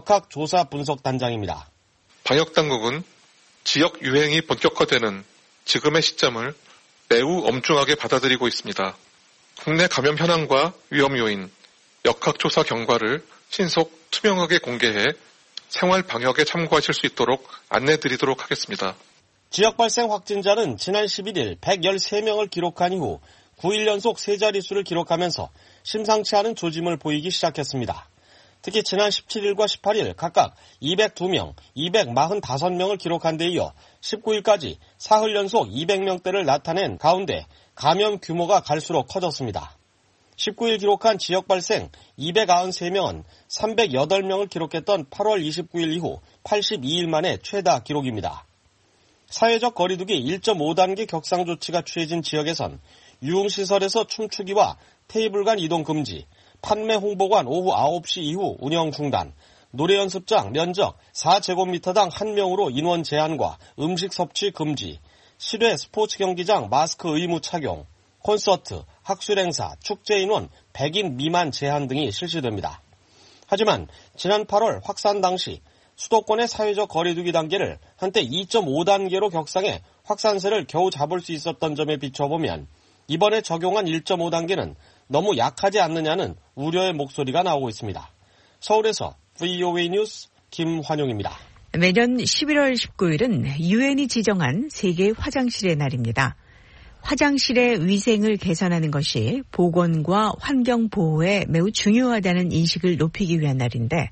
역학조사분석단장입니다. 방역당국은 지역 유행이 본격화되는 지금의 시점을 매우 엄중하게 받아들이고 있습니다. 국내 감염 현황과 위험 요인, 역학조사 경과를 신속 투명하게 공개해 생활 방역에 참고하실 수 있도록 안내드리도록 하겠습니다. 지역 발생 확진자는 지난 11일 113명을 기록한 이후 9일 연속 세 자릿수를 기록하면서 심상치 않은 조짐을 보이기 시작했습니다. 특히 지난 17일과 18일 각각 202명, 245명을 기록한 데 이어 19일까지 사흘 연속 200명대를 나타낸 가운데 감염 규모가 갈수록 커졌습니다. 19일 기록한 지역 발생 293명은 308명을 기록했던 8월 29일 이후 82일 만에 최다 기록입니다. 사회적 거리두기 1.5단계 격상 조치가 취해진 지역에선 유흥시설에서 춤추기와 테이블 간 이동 금지, 판매 홍보관 오후 9시 이후 운영 중단, 노래 연습장 면적 4제곱미터당 1명으로 인원 제한과 음식 섭취 금지, 실외 스포츠 경기장 마스크 의무 착용, 콘서트, 학술 행사, 축제 인원 100인 미만 제한 등이 실시됩니다. 하지만 지난 8월 확산 당시 수도권의 사회적 거리두기 단계를 한때 2.5단계로 격상해 확산세를 겨우 잡을 수 있었던 점에 비춰보면 이번에 적용한 1.5단계는 너무 약하지 않느냐는 우려의 목소리가 나오고 있습니다. 서울에서 VOA 뉴스 김환용입니다. 매년 11월 19일은 유엔이 지정한 세계 화장실의 날입니다. 화장실의 위생을 개선하는 것이 보건과 환경 보호에 매우 중요하다는 인식을 높이기 위한 날인데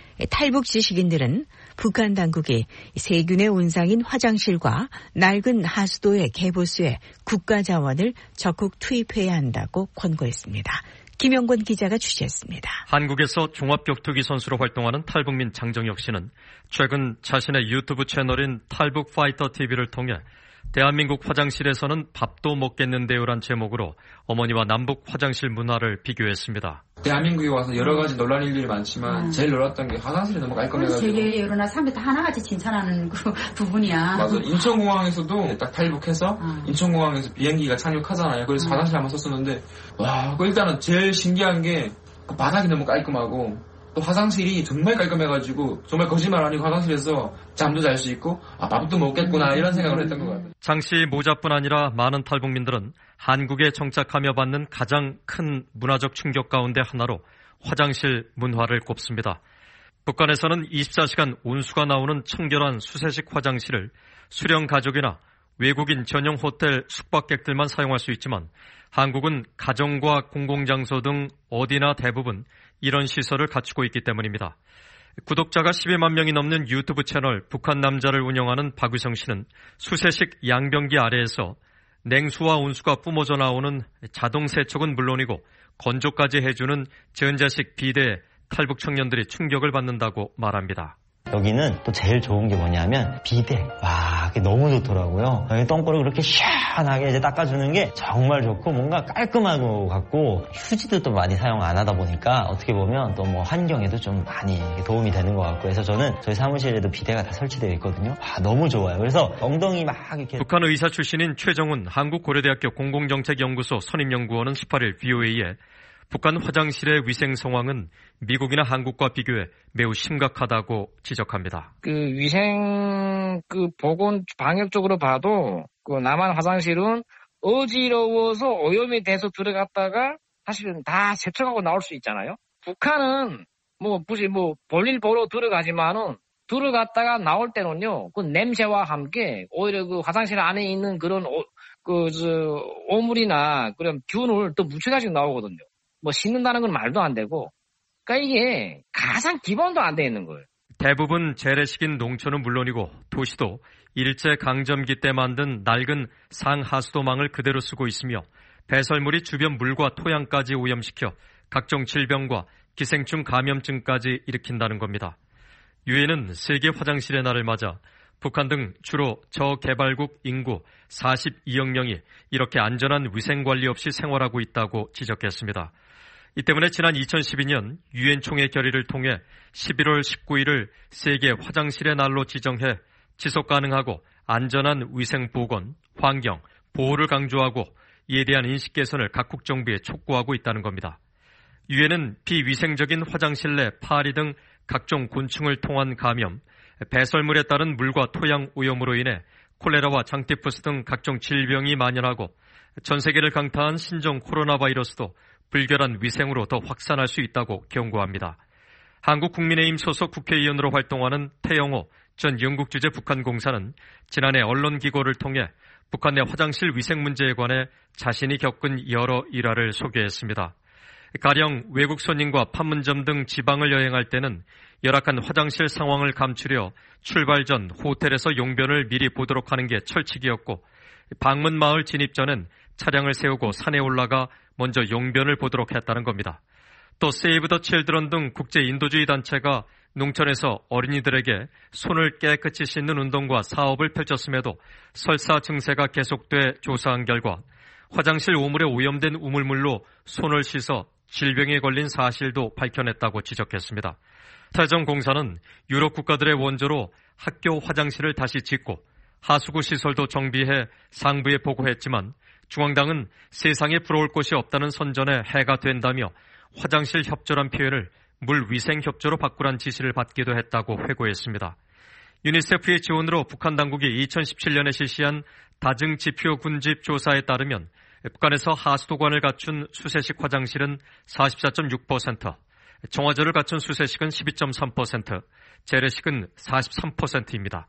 탈북 지식인들은 북한 당국이 세균의 온상인 화장실과 낡은 하수도의 개보수에 국가 자원을 적극 투입해야 한다고 권고했습니다. 김영권 기자가 취재했습니다. 한국에서 종합격투기 선수로 활동하는 탈북민 장정혁 씨는 최근 자신의 유튜브 채널인 탈북 파이터 TV를 통해 대한민국 화장실에서는 밥도 먹겠는데요란 제목으로 어머니와 남북 화장실 문화를 비교했습니다. 대한민국에 와서 여러 가지 놀란 일들이 많지만 제일 놀랐던 게 화장실이 너무 깔끔해가지고 세계 여론나 사람들이 다 하나같이 칭찬하는 그 부분이야. 맞아. 인천공항에서도 딱 탈북해서 인천공항에서 비행기가 착륙하잖아요. 그래서 화장실 한번 썼었는데 와, 그 일단은 제일 신기한 게 그 바닥이 너무 깔끔하고 또 화장실이 정말 깔끔해가지고 정말 거짓말 아니고 화장실에서 잠도 잘 수 있고 밥도 먹겠구나 이런 생각을 했던 것 같아요. 장 씨 모자뿐 아니라 많은 탈북민들은 한국에 정착하며 받는 가장 큰 문화적 충격 가운데 하나로 화장실 문화를 꼽습니다. 북한에서는 24시간 온수가 나오는 청결한 수세식 화장실을 수령 가족이나 외국인 전용 호텔 숙박객들만 사용할 수 있지만 한국은 가정과 공공장소 등 어디나 대부분 이런 시설을 갖추고 있기 때문입니다. 구독자가 12만 명이 넘는 유튜브 채널 북한 남자를 운영하는 박유성 씨는 수세식 양변기 아래에서 냉수와 온수가 뿜어져 나오는 자동 세척은 물론이고 건조까지 해주는 전자식 비대에 탈북 청년들이 충격을 받는다고 말합니다. 여기는 또 제일 좋은 게 뭐냐면 비데. 와, 그게 너무 좋더라고요. 여기 똥꼬를 그렇게 시원하게 이제 닦아주는 게 정말 좋고 뭔가 깔끔한 것 같고 휴지도 또 많이 사용 안 하다 보니까 어떻게 보면 또 뭐 환경에도 좀 많이 도움이 되는 것 같고 해서 저는 저희 사무실에도 비데가 다 설치되어 있거든요. 와, 너무 좋아요. 그래서 엉덩이 막 이렇게. 북한 의사 출신인 최정훈 한국고려대학교 공공정책연구소 선임연구원은 18일 VOA에 북한 화장실의 위생 상황은 미국이나 한국과 비교해 매우 심각하다고 지적합니다. 위생 보건 방역 쪽으로 봐도 남한 화장실은 어지러워서 오염이 돼서 들어갔다가 사실은 다 세척하고 나올 수 있잖아요. 북한은 굳이 볼일 보러 들어가지만은 들어갔다가 나올 때는요, 그 냄새와 함께 오히려 그 화장실 안에 있는 그런 오물이나 그런 균을 또 묻혀가지고 나오거든요. 씻는다는 건 말도 안 되고, 그러니까 이게 가장 기본도 안 돼 있는 거예요. 대부분 재래식인 농촌은 물론이고 도시도 일제강점기 때 만든 낡은 상하수도망을 그대로 쓰고 있으며 배설물이 주변 물과 토양까지 오염시켜 각종 질병과 기생충 감염증까지 일으킨다는 겁니다. 유엔은 세계 화장실의 날을 맞아 북한 등 주로 저개발국 인구 42억 명이 이렇게 안전한 위생관리 없이 생활하고 있다고 지적했습니다. 이 때문에 지난 2012년 유엔 총회 결의를 통해 11월 19일을 세계 화장실의 날로 지정해 지속 가능하고 안전한 위생 보건, 환경, 보호를 강조하고 이에 대한 인식 개선을 각국 정부에 촉구하고 있다는 겁니다. 유엔은 비위생적인 화장실 내 파리 등 각종 곤충을 통한 감염, 배설물에 따른 물과 토양 오염으로 인해 콜레라와 장티푸스 등 각종 질병이 만연하고 전 세계를 강타한 신종 코로나 바이러스도 불결한 위생으로 더 확산할 수 있다고 경고합니다. 한국국민의힘 소속 국회의원으로 활동하는 태영호 전 영국주재 북한공사는 지난해 언론기고를 통해 북한 내 화장실 위생 문제에 관해 자신이 겪은 여러 일화를 소개했습니다. 가령 외국 손님과 판문점 등 지방을 여행할 때는 열악한 화장실 상황을 감추려 출발 전 호텔에서 용변을 미리 보도록 하는 게 철칙이었고 방문 마을 진입 전엔 차량을 세우고 산에 올라가 먼저 용변을 보도록 했다는 겁니다. 또 세이브 더 칠드런 등 국제 인도주의 단체가 농촌에서 어린이들에게 손을 깨끗이 씻는 운동과 사업을 펼쳤음에도 설사 증세가 계속돼 조사한 결과 화장실 오물에 오염된 우물물로 손을 씻어 질병에 걸린 사실도 밝혀냈다고 지적했습니다. 태정공사는 유럽 국가들의 원조로 학교 화장실을 다시 짓고 하수구 시설도 정비해 상부에 보고했지만 중앙당은 세상에 부러울 곳이 없다는 선전에 해가 된다며 화장실 협조란 표현을 물위생협조로 바꾸란 지시를 받기도 했다고 회고했습니다. 유니세프의 지원으로 북한 당국이 2017년에 실시한 다증지표 군집 조사에 따르면 북한에서 하수도관을 갖춘 수세식 화장실은 44.6%, 정화조를 갖춘 수세식은 12.3%, 재래식은 43%입니다.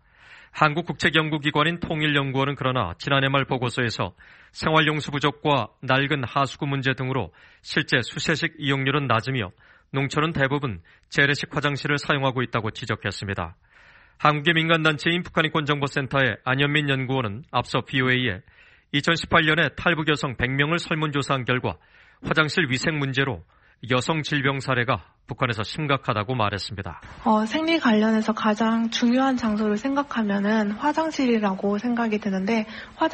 한국국책연구기관인 통일연구원은 그러나 지난해 말 보고서에서 생활용수 부족과 낡은 하수구 문제 등으로 실제 수세식 이용률은 낮으며 농촌은 대부분 재래식 화장실을 사용하고 있다고 지적했습니다. 한국의 민간단체인 북한인권정보센터의 안현민 연구원은 앞서 BOA에 2018년에 탈북 여성 100명을 설문조사한 결과 화장실 위생 문제로 여성 질병 사례가 북한에서 심각하다고 말했습니다. 생리 관련해서 가장 중요한 장소를 생각하면은 화장실이라고 생각이 드는데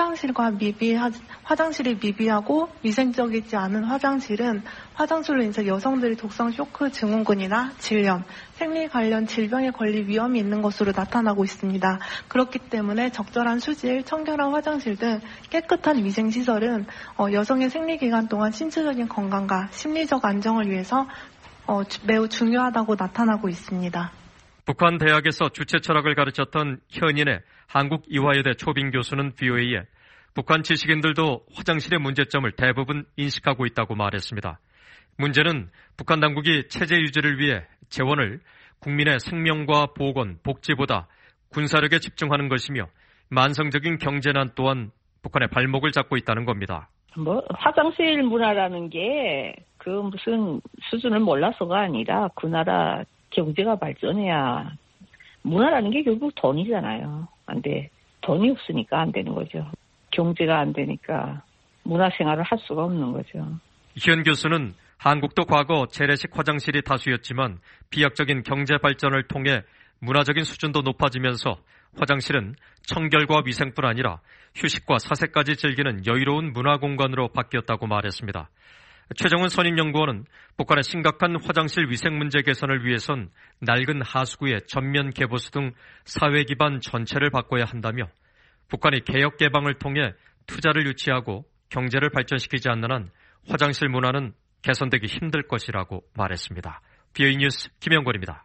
화장실이 미비하고 위생적이지 않은 화장실은 화장실로 인해 여성들이 독성 쇼크 증후군이나 질염, 생리 관련 질병에 걸릴 위험이 있는 것으로 나타나고 있습니다. 그렇기 때문에 적절한 수질, 청결한 화장실 등 깨끗한 위생시설은 여성의 생리기간 동안 신체적인 건강과 심리적 안정을 위해서 매우 중요하다고 나타나고 있습니다. 북한 대학에서 주체 철학을 가르쳤던 현인의 한국이화여대 초빙 교수는 BOA에 북한 지식인들도 화장실의 문제점을 대부분 인식하고 있다고 말했습니다. 문제는 북한 당국이 체제 유지를 위해 재원을 국민의 생명과 보건, 복지보다 군사력에 집중하는 것이며 만성적인 경제난 또한 북한의 발목을 잡고 있다는 겁니다. 화장실 문화라는 게 그 무슨 수준을 몰라서가 아니라 그 나라 경제가 발전해야 문화라는 게 결국 돈이잖아요. 안 돼. 돈이 없으니까 안 되는 거죠. 경제가 안 되니까 문화생활을 할 수가 없는 거죠. 현 교수는 한국도 과거 재래식 화장실이 다수였지만 비약적인 경제 발전을 통해 문화적인 수준도 높아지면서 화장실은 청결과 위생뿐 아니라 휴식과 사색까지 즐기는 여유로운 문화 공간으로 바뀌었다고 말했습니다. 최정은 선임연구원은 북한의 심각한 화장실 위생 문제 개선을 위해선 낡은 하수구의 전면 개보수 등 사회 기반 전체를 바꿔야 한다며 북한이 개혁 개방을 통해 투자를 유치하고 경제를 발전시키지 않는 한 화장실 문화는 개선되기 힘들 것이라고 말했습니다. BOA 뉴스 김영권입니다.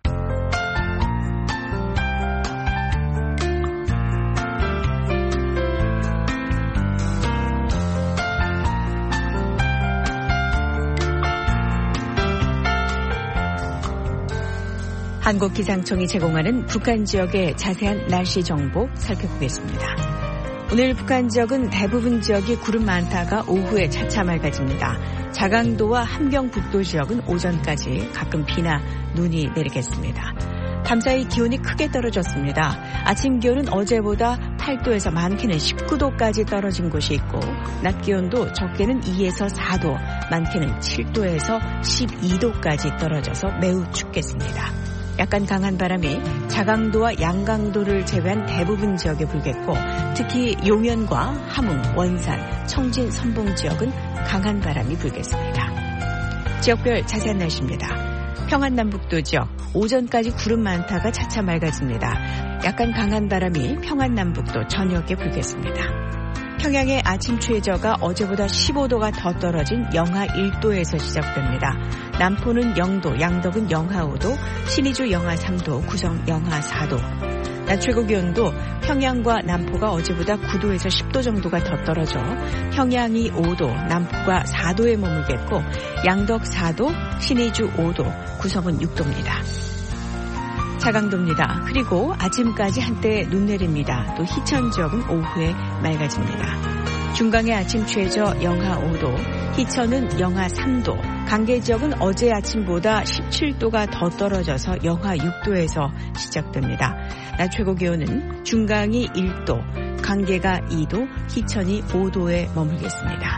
한국기상청이 제공하는 북한 지역의 자세한 날씨 정보 살펴보겠습니다. 오늘 북한 지역은 대부분 지역이 구름 많다가 오후에 차차 맑아집니다. 자강도와 함경북도 지역은 오전까지 가끔 비나 눈이 내리겠습니다. 밤사이 기온이 크게 떨어졌습니다. 아침 기온은 어제보다 8도에서 많게는 19도까지 떨어진 곳이 있고 낮 기온도 적게는 2에서 4도, 많게는 7도에서 12도까지 떨어져서 매우 춥겠습니다. 약간 강한 바람이 자강도와 양강도를 제외한 대부분 지역에 불겠고 특히 용현과 함흥, 원산, 청진, 선봉 지역은 강한 바람이 불겠습니다. 지역별 자세한 날씨입니다. 평안남북도 지역 오전까지 구름 많다가 차차 맑아집니다. 약간 강한 바람이 평안남북도 저녁에 불겠습니다. 평양의 아침 최저가 어제보다 15도가 더 떨어진 영하 1도에서 시작됩니다. 남포는 0도, 양덕은 영하 5도, 신의주 영하 3도, 구성 영하 4도. 낮 최고 기온도 평양과 남포가 어제보다 9도에서 10도 정도가 더 떨어져 평양이 5도, 남포가 4도에 머물겠고 양덕 4도, 신의주 5도, 구성은 6도입니다. 자강도입니다. 그리고 아침까지 한때 눈 내립니다. 또 희천 지역은 오후에 맑아집니다. 중강의 아침 최저 영하 5도, 희천은 영하 3도, 강계 지역은 어제 아침보다 17도가 더 떨어져서 영하 6도에서 시작됩니다. 낮 최고 기온은 중강이 1도, 강계가 2도, 희천이 5도에 머물겠습니다.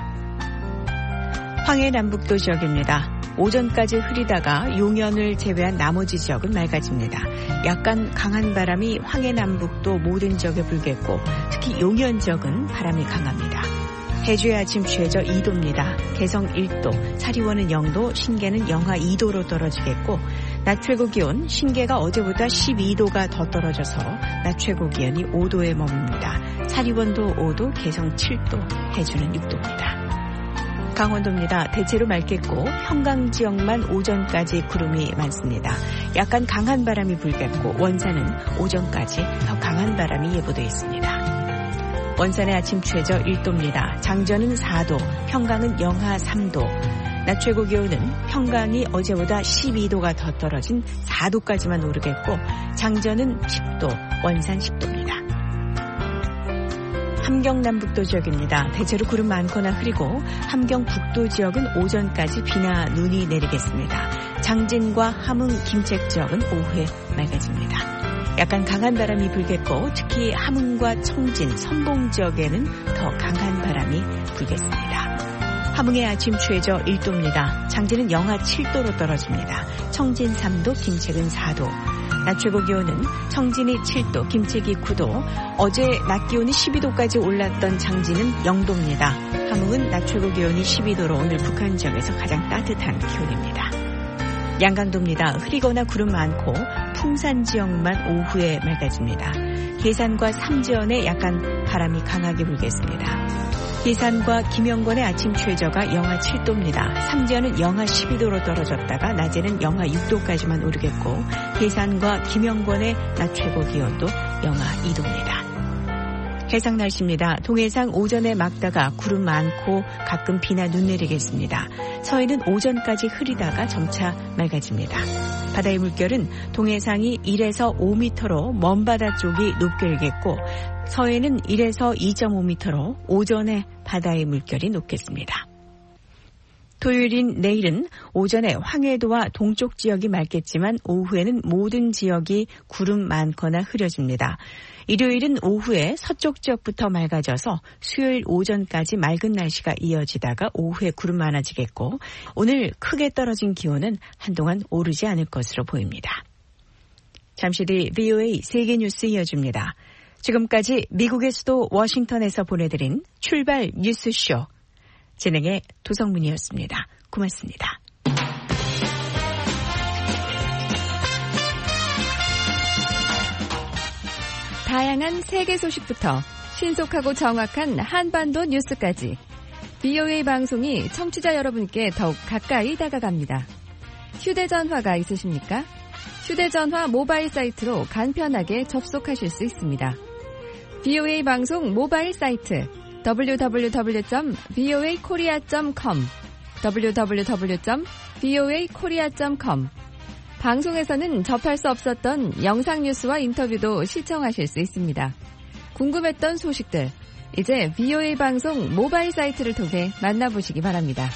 황해남북도 지역입니다. 오전까지 흐리다가 용현을 제외한 나머지 지역은 맑아집니다. 약간 강한 바람이 황해남북도 모든 지역에 불겠고 특히 용현 지역은 바람이 강합니다. 해주의 아침 최저 2도입니다. 개성 1도, 사리원은 0도, 신계는 영하 2도로 떨어지겠고 낮 최고 기온 신계가 어제보다 12도가 더 떨어져서 낮 최고 기온이 5도에 머뭅니다. 사리원도 5도, 개성 7도, 해주는 6도입니다. 강원도입니다. 대체로 맑겠고 평강 지역만 오전까지 구름이 많습니다. 약간 강한 바람이 불겠고 원산은 오전까지 더 강한 바람이 예보되어 있습니다. 원산의 아침 최저 1도입니다. 장전은 4도, 평강은 영하 3도. 낮 최고 기온은 평강이 어제보다 12도가 더 떨어진 4도까지만 오르겠고 장전은 10도, 원산 10도입니다. 함경남북도 지역입니다. 대체로 구름 많거나 흐리고 함경북도 지역은 오전까지 비나 눈이 내리겠습니다. 장진과 함흥, 김책 지역은 오후에 맑아집니다. 약간 강한 바람이 불겠고 특히 함흥과 청진, 선봉 지역에는 더 강한 바람이 불겠습니다. 함흥의 아침 최저 1도입니다. 장진은 영하 7도로 떨어집니다. 청진 3도, 김책은 4도. 낮 최고 기온은 청진이 7도, 김책이 9도, 어제 낮 기온이 12도까지 올랐던 장진은 0도입니다. 함흥은 낮 최고 기온이 12도로 오늘 북한 지역에서 가장 따뜻한 기온입니다. 양강도입니다. 흐리거나 구름 많고 풍산 지역만 오후에 맑아집니다. 계산과 삼지연에 약간 바람이 강하게 불겠습니다. 계산과 김영권의 아침 최저가 영하 7도입니다. 삼지연은 영하 12도로 떨어졌다가 낮에는 영하 6도까지만 오르겠고 계산과 김영권의 낮 최고 기온도 영하 2도입니다. 해상 날씨입니다. 동해상 오전에 맑다가 구름 많고 가끔 비나 눈 내리겠습니다. 서해는 오전까지 흐리다가 점차 맑아집니다. 바다의 물결은 동해상이 1에서 5m로 먼바다 쪽이 높게 일겠고 서해는 1에서 2.5m로 오전에 바다의 물결이 높겠습니다. 토요일인 내일은 오전에 황해도와 동쪽 지역이 맑겠지만 오후에는 모든 지역이 구름 많거나 흐려집니다. 일요일은 오후에 서쪽 지역부터 맑아져서 수요일 오전까지 맑은 날씨가 이어지다가 오후에 구름 많아지겠고 오늘 크게 떨어진 기온은 한동안 오르지 않을 것으로 보입니다. 잠시 뒤 VOA 세계뉴스 이어집니다. 지금까지 미국의 수도 워싱턴에서 보내드린 출발 뉴스쇼 진행의 도성문이었습니다. 고맙습니다. 다양한 세계 소식부터 신속하고 정확한 한반도 뉴스까지 VOA 방송이 청취자 여러분께 더욱 가까이 다가갑니다. 휴대전화가 있으십니까? 휴대전화 모바일 사이트로 간편하게 접속하실 수 있습니다. VOA 방송 모바일 사이트 www.voakorea.com www.voakorea.com 방송에서는 접할 수 없었던 영상 뉴스와 인터뷰도 시청하실 수 있습니다. 궁금했던 소식들, 이제 VOA 방송 모바일 사이트를 통해 만나보시기 바랍니다.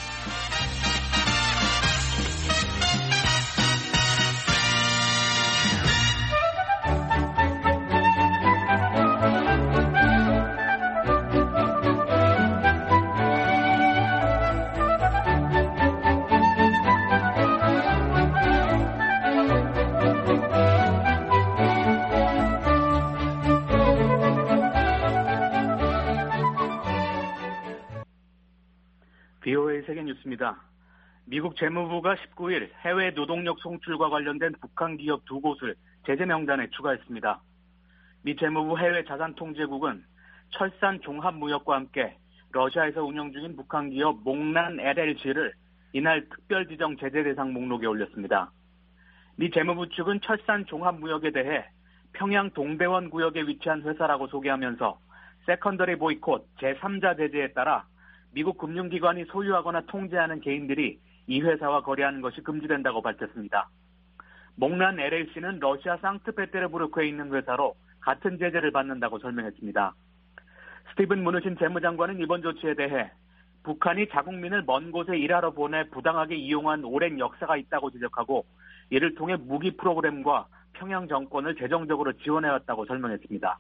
BOA 세계뉴스입니다. 미국 재무부가 19일 해외 노동력 송출과 관련된 북한 기업 2곳을 제재 명단에 추가했습니다. 미 재무부 해외자산통제국은 철산 종합무역과 함께 러시아에서 운영 중인 북한 기업 몽란 LLC를 이날 특별 지정 제재 대상 목록에 올렸습니다. 미 재무부 측은 철산 종합무역에 대해 평양 동대원 구역에 위치한 회사라고 소개하면서 세컨더리 보이콧 제3자 제재에 따라 미국 금융기관이 소유하거나 통제하는 개인들이 이 회사와 거래하는 것이 금지된다고 밝혔습니다. 몽란 LLC는 러시아 상트페테르부르크에 있는 회사로 같은 제재를 받는다고 설명했습니다. 스티븐 무누신 재무장관은 이번 조치에 대해 북한이 자국민을 먼 곳에 일하러 보내 부당하게 이용한 오랜 역사가 있다고 지적하고 이를 통해 무기 프로그램과 평양 정권을 재정적으로 지원해왔다고 설명했습니다.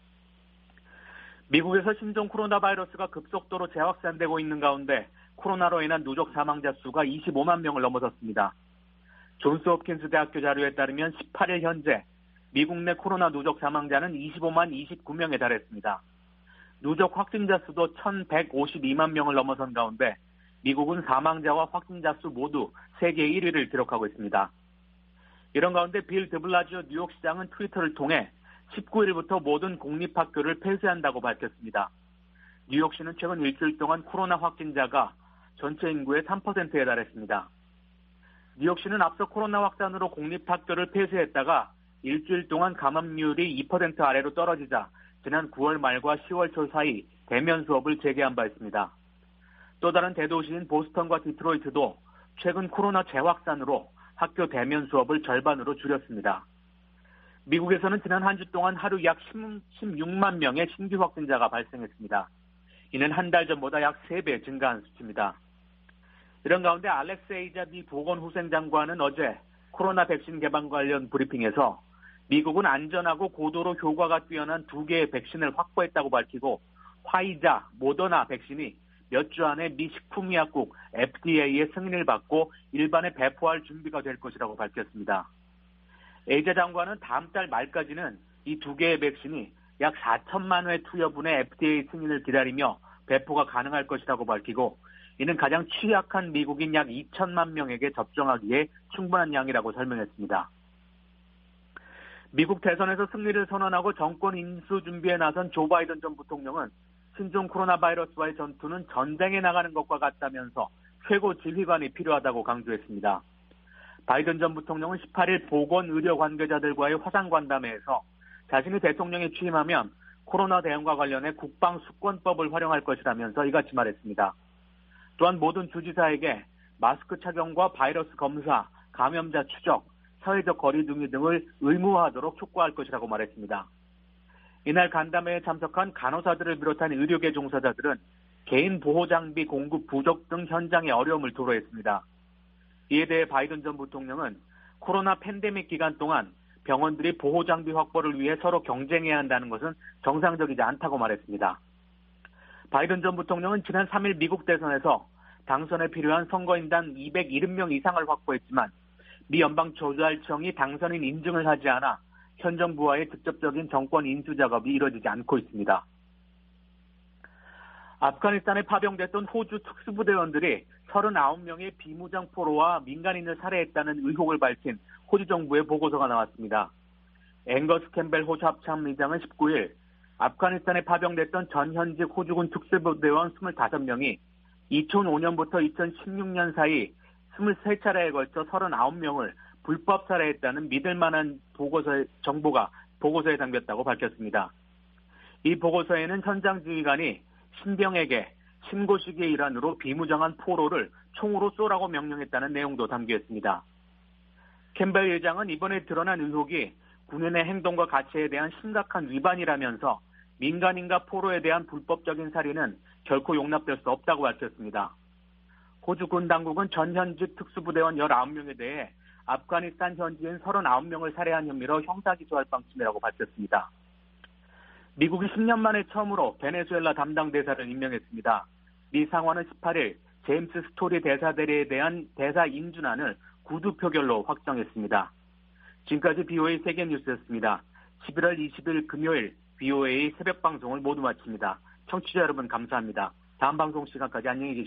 미국에서 신종 코로나 바이러스가 급속도로 재확산되고 있는 가운데 코로나로 인한 누적 사망자 수가 25만 명을 넘어섰습니다. 존스 홉킨스 대학교 자료에 따르면 18일 현재 미국 내 코로나 누적 사망자는 25만 29명에 달했습니다. 누적 확진자 수도 1,152만 명을 넘어선 가운데 미국은 사망자와 확진자 수 모두 세계 1위를 기록하고 있습니다. 이런 가운데 빌 드블라지오 뉴욕시장은 트위터를 통해 19일부터 모든 공립학교를 폐쇄한다고 밝혔습니다. 뉴욕시는 최근 일주일 동안 코로나 확진자가 전체 인구의 3%에 달했습니다. 뉴욕시는 앞서 코로나 확산으로 공립학교를 폐쇄했다가 일주일 동안 감염률이 2% 아래로 떨어지자 지난 9월 말과 10월 초 사이 대면 수업을 재개한 바 있습니다. 또 다른 대도시인 보스턴과 디트로이트도 최근 코로나 재확산으로 학교 대면 수업을 절반으로 줄였습니다. 미국에서는 지난 한 주 동안 하루 약 16만 명의 신규 확진자가 발생했습니다. 이는 한 달 전보다 약 3배 증가한 수치입니다. 이런 가운데 알렉세이자 미 보건후생장관은 어제 코로나 백신 개발 관련 브리핑에서 미국은 안전하고 고도로 효과가 뛰어난 2개의 백신을 확보했다고 밝히고 화이자, 모더나 백신이 몇 주 안에 미 식품의약국 FDA의 승인을 받고 일반에 배포할 준비가 될 것이라고 밝혔습니다. 에이자 장관은 다음 달 말까지는 이 2개의 백신이 약 4천만 회 투여분의 FDA 승인을 기다리며 배포가 가능할 것이라고 밝히고 이는 가장 취약한 미국인 약 2천만 명에게 접종하기에 충분한 양이라고 설명했습니다. 미국 대선에서 승리를 선언하고 정권 인수 준비에 나선 조 바이든 전 부통령은 신종 코로나 바이러스와의 전투는 전쟁에 나가는 것과 같다면서 최고 지휘관이 필요하다고 강조했습니다. 바이든 전 부통령은 18일 보건의료 관계자들과의 화상관담회에서 자신이 대통령에 취임하면 코로나 대응과 관련해 국방수권법을 활용할 것이라면서 이같이 말했습니다. 또한 모든 주지사에게 마스크 착용과 바이러스 검사, 감염자 추적, 사회적 거리 등을 의무화하도록 촉구할 것이라고 말했습니다. 이날 간담회에 참석한 간호사들을 비롯한 의료계 종사자들은 개인 보호장비 공급 부족 등 현장의 어려움을 토로했습니다. 이에 대해 바이든 전 부통령은 코로나 팬데믹 기간 동안 병원들이 보호장비 확보를 위해 서로 경쟁해야 한다는 것은 정상적이지 않다고 말했습니다. 바이든 전 부통령은 지난 3일 미국 대선에서 당선에 필요한 선거인단 270명 이상을 확보했지만 미 연방조달청이 당선인 인증을 하지 않아 현 정부와의 직접적인 정권 인수 작업이 이루어지지 않고 있습니다. 아프가니스탄에 파병됐던 호주 특수부대원들이 39명의 비무장 포로와 민간인을 살해했다는 의혹을 밝힌 호주 정부의 보고서가 나왔습니다. 앵거스 캠벨 호주 합참의장은 19일 아프가니스탄에 파병됐던 전현직 호주군 특수부대원 25명이 2005년부터 2016년 사이 23차례에 걸쳐 39명을 불법 살해했다는 믿을만한 정보가 보고서에 담겼다고 밝혔습니다. 이 보고서에는 현장 지휘관이 신병에게 신고 시기의 일환으로 비무장한 포로를 총으로 쏘라고 명령했다는 내용도 담겨 있습니다. 캠벨 의장은 이번에 드러난 의혹이 군인의 행동과 가치에 대한 심각한 위반이라면서 민간인과 포로에 대한 불법적인 살인은 결코 용납될 수 없다고 밝혔습니다. 호주 군 당국은 전현직 특수부대원 19명에 대해 아프가니스탄 현지인 39명을 살해한 혐의로 형사기소할 방침이라고 밝혔습니다. 미국이 10년 만에 처음으로 베네수엘라 담당 대사를 임명했습니다. 미 상원은 18일 제임스 스토리 대사 대리에 대한 대사 인준안을 구두 표결로 확정했습니다. 지금까지 BOA 세계뉴스였습니다. 11월 20일 금요일 BOA 새벽 방송을 모두 마칩니다. 청취자 여러분 감사합니다. 다음 방송 시간까지 안녕히 계십시오.